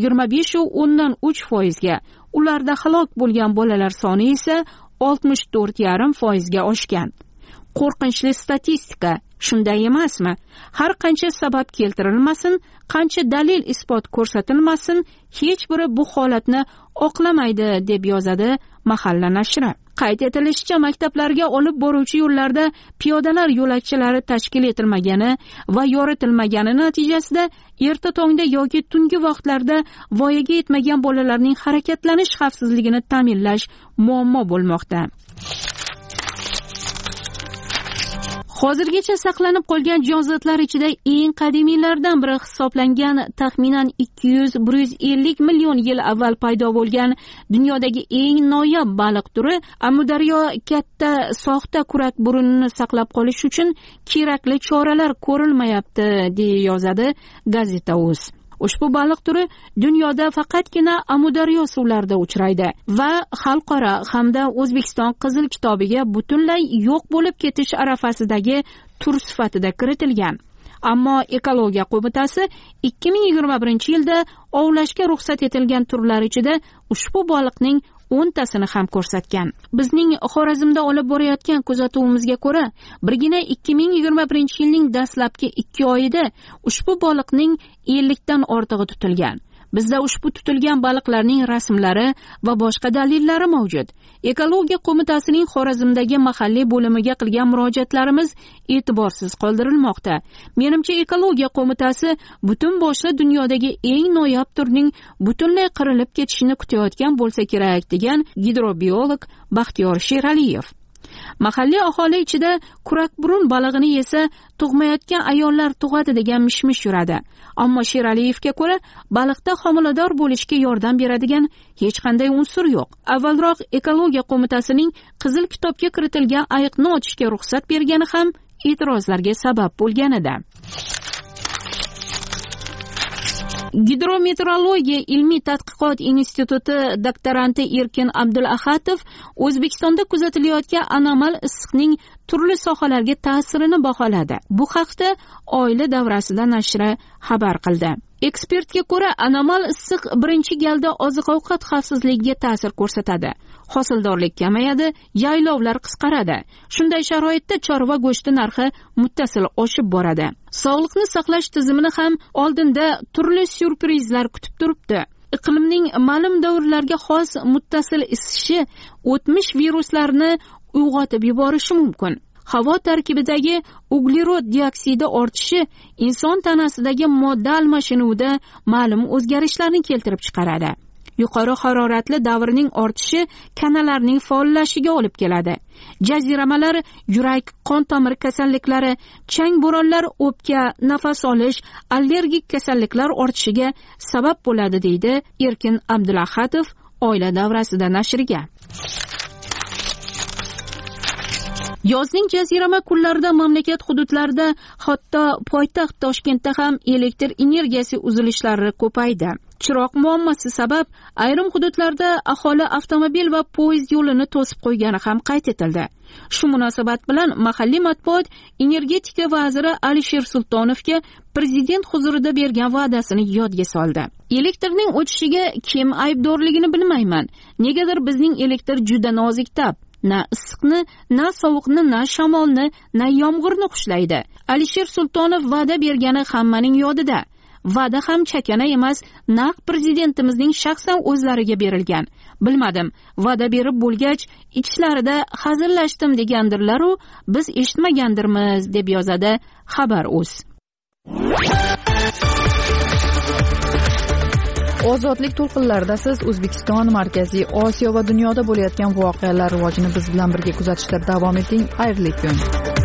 25.3% ga, ularda halok bo'lgan bolalar soni esa 64.5% ga oshgan. Qo'rqinchli statistika, shunday emasmi? Har qancha sabab keltirilmasin, qancha dalil isbot ko'rsatilmasin, hech biri bu holatni oqlamaydi, deb yozadi Mahalla nashri. Qayd etilishicha, maktablarga olib boruvchi yo'llarda piyodalar yo'lakchalari tashkil etilmagani va yoritilmagani natijasida erta tongda yoki tungi vaqtlarda voyaga yetmagan bolalarning harakatlanish xavfsizligini ta'minlash muammo bo'lmoqda. Hozirgacha saqlanib qolgan jonzotlar ichida eng qadimiylardan biri hisoblangan taxminan 200-150 million yil avval paydo bo'lgan dunyodagi eng noyob baliq turi Amudaryo katta soxta kurak burunini saqlab qolish uchun kerakli choralar ko'rilmayapti, deya yozadi Gazeta.uz. Ushbu baliq turi dunyoda faqatgina Amudaryo suvlarida uchraydi va xalqaro hamda O'zbekiston Qizil kitobiga butunlay yo'q bo'lib ketish arafasidagi tur sifatida kiritilgan. Ammo ekologiya qo'mitasi 2021-yilda ovlashga ruxsat etilgan turlar ichida ushbu baliqning 10tasini ham ko'rsatgan. Bizning Xorazmda olib borayotgan kuzatuvimizga ko'ra, birgina 2021-yilning dastlabki 2 oyida ushbu baliqning 50 dan ortig'i tutilgan. Bizda ushbu tutilgan baliqlarning rasmlari va boshqa dalillari mavjud. Ekologiya qo'mitasining Xorazmdagi mahalliy bo'limiga qilgan murojaatlarimiz e'tiborsiz qoldirilmoqda. Menimcha, ekologiya qo'mitasi butun boshli dunyodagi eng noyob turning butunlay qirilib ketishini kutayotgan bo'lsa kerak, degan gidrobiolog Baxtiyor Sheraliyev. Mahalliy aholi ichida kurakburun balig'ini yesa tug'mayotgan ayollar tug'adi degan mish-mish yuradi. Ammo Sheraliyevga ko'ra, baliqda homilador bo'lishga yordam beradigan hech qanday unsur yo'q. Avvalroq Ekologiya qo'mitasining qizil kitobga kiritilgan ayiqni ochishga ruxsat bergani ham e'tirozlarga sabab bo'lgan edi. Gidrometeorologiya ilmiy tadqiqot instituti doktoranti Erkin Abdulahadov O'zbekistonda kuzatilayotgan anomal issiqning turli sohalarga ta'sirini baholadi. Bu haqda Oila davrasida nashri xabar qildi. Ekspertga ko'ra, anomal issiq birinchi galda oziq-ovqat xavfsizligiga ta'sir ko'rsatadi. Hosildorlik kamayadi, yaylovlar qisqaradi. Shunday sharoitda chorva go'shti narxi muttasil oshib boradi. Sog'liqni saqlash tizimini ham oldinda turli syurprizlar kutib turibdi. Iqlimning ma'lum davrlarga xos muttasil isishi o'tmish viruslarni uyg'otib yuborishi mumkin. Havo tarkibidagi uglerod dioksidi ortishi inson tanasidagi modda almashinuvida ma'lum o'zgarishlarni keltirib chiqaradi. Yuqori haroratli davrning ortishi kanalarning faollashishiga olib keladi. Jaziramalar yurak, qon tomir kasalliklari, chang bo'ronlar o'pka, nafas olish, allergik kasalliklar ortishiga sabab bo'ladi, deydi Erkin Abdulahadov Oila davrasida nashriga. Yozning jazirama kunlarida mamlakat hududlarida, hatto poytaxt Toshkentda ham elektr energiyasi uzilishlari ko'paydi. Chiroq muammosi sabab ayrim hududlarda aholi avtomobil va poyezd yo'lini to'sib qo'ygani ham qayd etildi. Shu munosabat bilan mahalliy matbuot energetika vaziri Alisher Sultonovga prezident huzurida bergan va'dasini yodga soldi. Elektrning o'chishiga kim aybdorligini bilmayman. Negadir bizning elektr juda nozik tab. Na issiqni, na sovuqni, na shamolni, na yomg'irni xushlaydi. Alisher Sultonov va'da bergani hammaning yodida. Va'da ham chakana emas, naq prezidentimizning shaxsan o'zlariga berilgan. Bilmadim, va'da berib bo'lgach, ichlarida hazillashdim degandirlar-u, biz eshitmagandirmiz, deb yozadi Xabar.uz. Ozodlik to'lqinlarida siz O'zbekiston, Markaziy Osiyo va dunyoda bo'layotgan voqealar rivojini biz bilan birga kuzatishda davom eting. Xayrli kun.